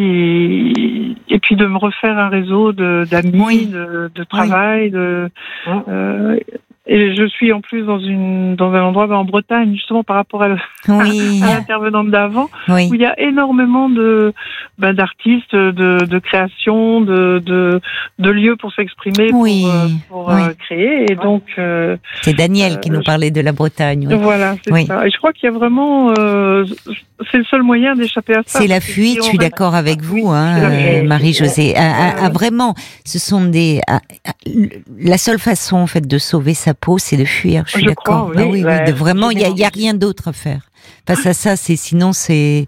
puis, et puis de me refaire un réseau de, d'amis, oui. de, de travail, oui. de, euh, et je suis en plus dans une dans un endroit en Bretagne, justement par rapport à, le, oui. à l'intervenante d'avant, oui. où il y a énormément de ben, d'artistes, de, de créations, de, de de lieux pour s'exprimer, oui. pour, pour oui. euh, créer. Et donc euh, c'est Daniel euh, qui nous parlait de la Bretagne. Oui. Voilà, c'est oui. ça. Et je crois qu'il y a vraiment euh, c'est le seul moyen d'échapper à ça. C'est la fuite. Je suis d'accord reste... avec vous, hein, euh, Marie-Josée. À, à, à vraiment, ce sont des à, à, la seule façon en fait de sauver sa peau, c'est de fuir. Je suis je d'accord. Crois, oui, ah, oui, ouais, oui, de vraiment, il y a, y a rien d'autre à faire. Face à ça, c'est sinon c'est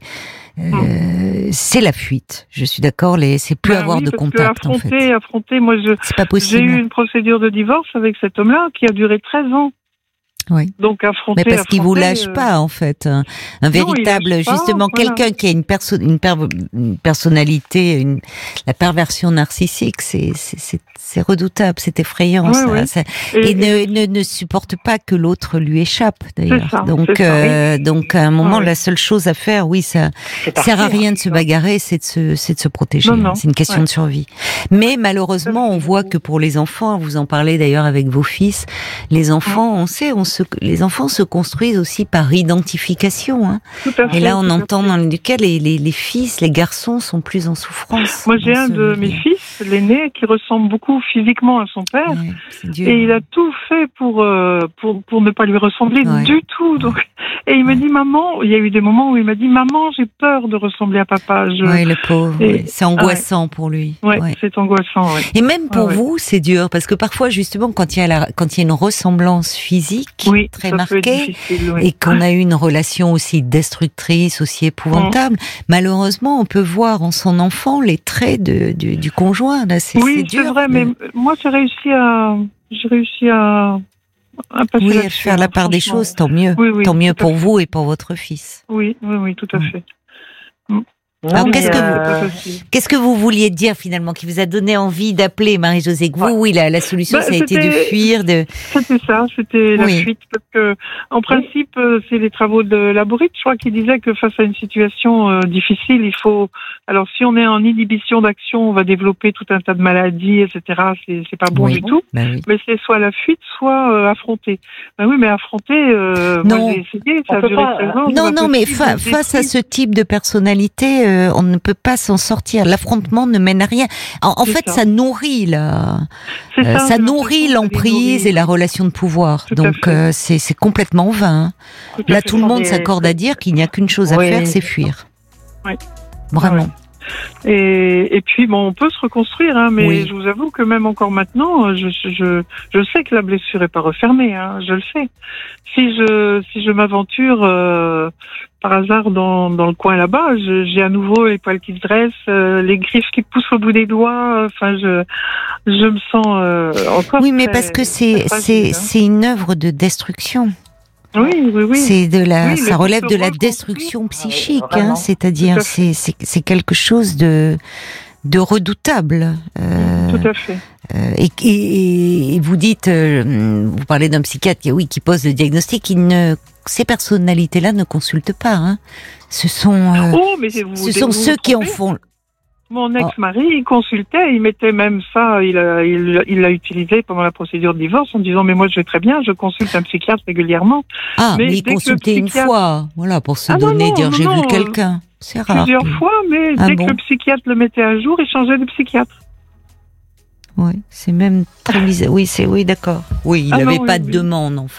euh, c'est la fuite. Je suis d'accord. Les, c'est plus ben avoir oui, de contact affronter, en fait. Affronter, moi je. C'est pas possible. J'ai eu une procédure de divorce avec cet homme-là qui a duré treize ans. Oui. Donc affronter. Mais parce qu'il vous lâche euh... pas en fait, un, un non, véritable justement pas, quelqu'un voilà. qui a une, perso- une, per- une personnalité, une, la perversion narcissique, c'est c'est, c'est, c'est redoutable, c'est effrayant. Oui, ça, oui. ça, et, et ne, ne ne supporte pas que l'autre lui échappe d'ailleurs. Ça, donc euh, oui. donc à un moment, oui. la seule chose à faire, oui, ça c'est sert à rien de se bagarrer, c'est de se c'est de se protéger. Non, non. C'est une question ouais. de survie. Mais malheureusement, on voit que pour les enfants, vous en parlez d'ailleurs avec vos fils, les enfants, on sait, on se les enfants se construisent aussi par identification. Hein. Fait, et là, on entend dans le cas les, les, les fils, les garçons sont plus en souffrance. Moi, j'ai un de mes fils, l'aîné, qui ressemble beaucoup physiquement à son père. Ouais, et il a tout fait pour, euh, pour, pour ne pas lui ressembler ouais. du tout. Donc, et il me dit, maman, il y a eu des moments où il m'a dit, maman, j'ai peur de ressembler à papa. Je... Oui, le pauvre. Et... Oui. C'est angoissant ouais. pour lui. Ouais, ouais, c'est angoissant. Ouais. Et même pour ouais, vous, ouais. c'est dur, parce que parfois, justement, quand il y a, la, quand il y a une ressemblance physique oui, très marquée, oui. et qu'on a eu une relation aussi destructrice, aussi épouvantable, mmh. malheureusement, on peut voir en son enfant les traits de, du, du conjoint. Là, c'est, oui, c'est, dur, c'est vrai, de... mais moi, j'ai réussi à, j'ai réussi à, à passer oui, à faire la part des choses, tant mieux, oui, oui, tant mieux pour vous et pour votre fils. Oui, oui, oui, tout à fait. Mmh. Alors, qu'est-ce, euh... que vous, qu'est-ce que vous vouliez dire finalement, qui vous a donné envie d'appeler Marie-Josée? Que vous, oui, la, la solution, bah, ça a été de fuir. De... C'était ça, c'était la oui. fuite. Parce que, en principe, oui. c'est les travaux de Laborit, je crois, qui disaient que face à une situation euh, difficile, il faut. Alors, si on est en inhibition d'action, on va développer tout un tas de maladies, et cetera. C'est, c'est pas bon oui. du tout. Bah, oui. Mais c'est soit la fuite, soit euh, affronter. Ben oui, mais affronter, euh, non. moi, j'ai essayé, ça a duré treize ans. Non, non, mais fa- face à ce type de personnalité, euh, on ne peut pas s'en sortir. L'affrontement ne mène à rien. En, en fait, ça. ça nourrit la, euh, ça, ça nourrit l'emprise et la relation de pouvoir. Tout Donc, euh, c'est, c'est complètement vain. Tout Là, tout le monde s'accorde à dire qu'il n'y a qu'une chose à oui. faire, c'est fuir. Oui. Vraiment. Ouais. Et, et puis bon, on peut se reconstruire, hein, mais oui. je vous avoue que même encore maintenant, je, je, je sais que la blessure est pas refermée, hein, je le sais. Si je, si je m'aventure euh, par hasard dans, dans le coin là-bas, je, j'ai à nouveau les poils qui se dressent, euh, les griffes qui poussent au bout des doigts. Enfin, je, je me sens euh, encore. Oui, mais très, parce que c'est, c'est, hein. c'est une œuvre de destruction. Oui, oui, oui. C'est de la, oui, ça relève de la destruction psychique, ah, hein, c'est-à-dire c'est, c'est, c'est quelque chose de, de redoutable. Euh, Tout à fait. Euh, et, et, et vous dites, euh, vous parlez d'un psychiatre qui, oui, qui pose le diagnostic, il ne, ces personnalités-là ne consultent pas. Hein. Ce sont, euh, oh, mais vous, ce sont ceux qui en font. Mon ex-mari, il consultait, il mettait même ça, il a, il, il l'a utilisé pendant la procédure de divorce en disant mais moi je vais très bien, je consulte un psychiatre régulièrement. Ah, mais, mais il consultait psychiatre... une fois, voilà, pour se ah, donner, non, non, dire non, j'ai non, vu quelqu'un. C'est rare. Plusieurs fois, mais ah, dès bon. que le psychiatre le mettait à jour, il changeait de psychiatre. Oui, c'est même très bizarre. Oui, c'est oui, d'accord. Oui, il n'avait ah, pas oui, de oui. demande en fait.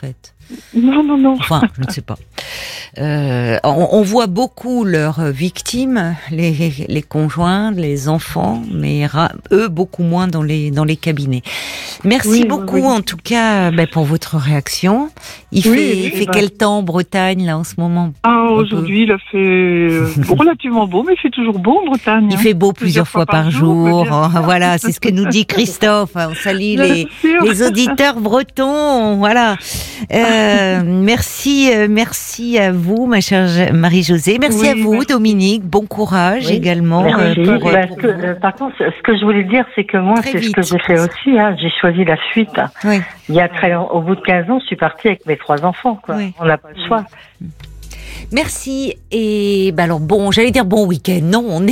Non, non, non. Enfin, je ne sais pas. Euh, on, on voit beaucoup leurs victimes, les, les conjoints, les enfants, mais ra- eux beaucoup moins dans les dans les cabinets. Merci Oui, beaucoup oui, oui. en tout cas ben, pour votre réaction. Il Oui, fait, oui, il fait bah. quel temps en Bretagne là en ce moment? Ah, aujourd'hui, il a fait euh, relativement beau, mais il fait toujours beau en Bretagne. Il hein. fait beau plusieurs fois par jour. Oh, voilà, c'est ce que nous dit Christophe. On salue Bien les, sûr. les auditeurs bretons. Voilà. Euh, merci, euh, merci à vous, ma chère Marie-Josée. Merci Oui, à vous, merci. Dominique. Bon courage Oui, également. merci. euh, pour, euh, Parce pour que, vous. euh, par contre, ce que je voulais dire, c'est que moi, Très c'est ce vite. que j'ai fait aussi. Hein. J'ai choisi la fuite. Oui. Il y a très, au bout de quinze ans, je suis partie avec mes trois enfants. Quoi. Oui. On n'a pas le choix. Merci. Et bah alors bon, j'allais dire bon week-end. Non, on est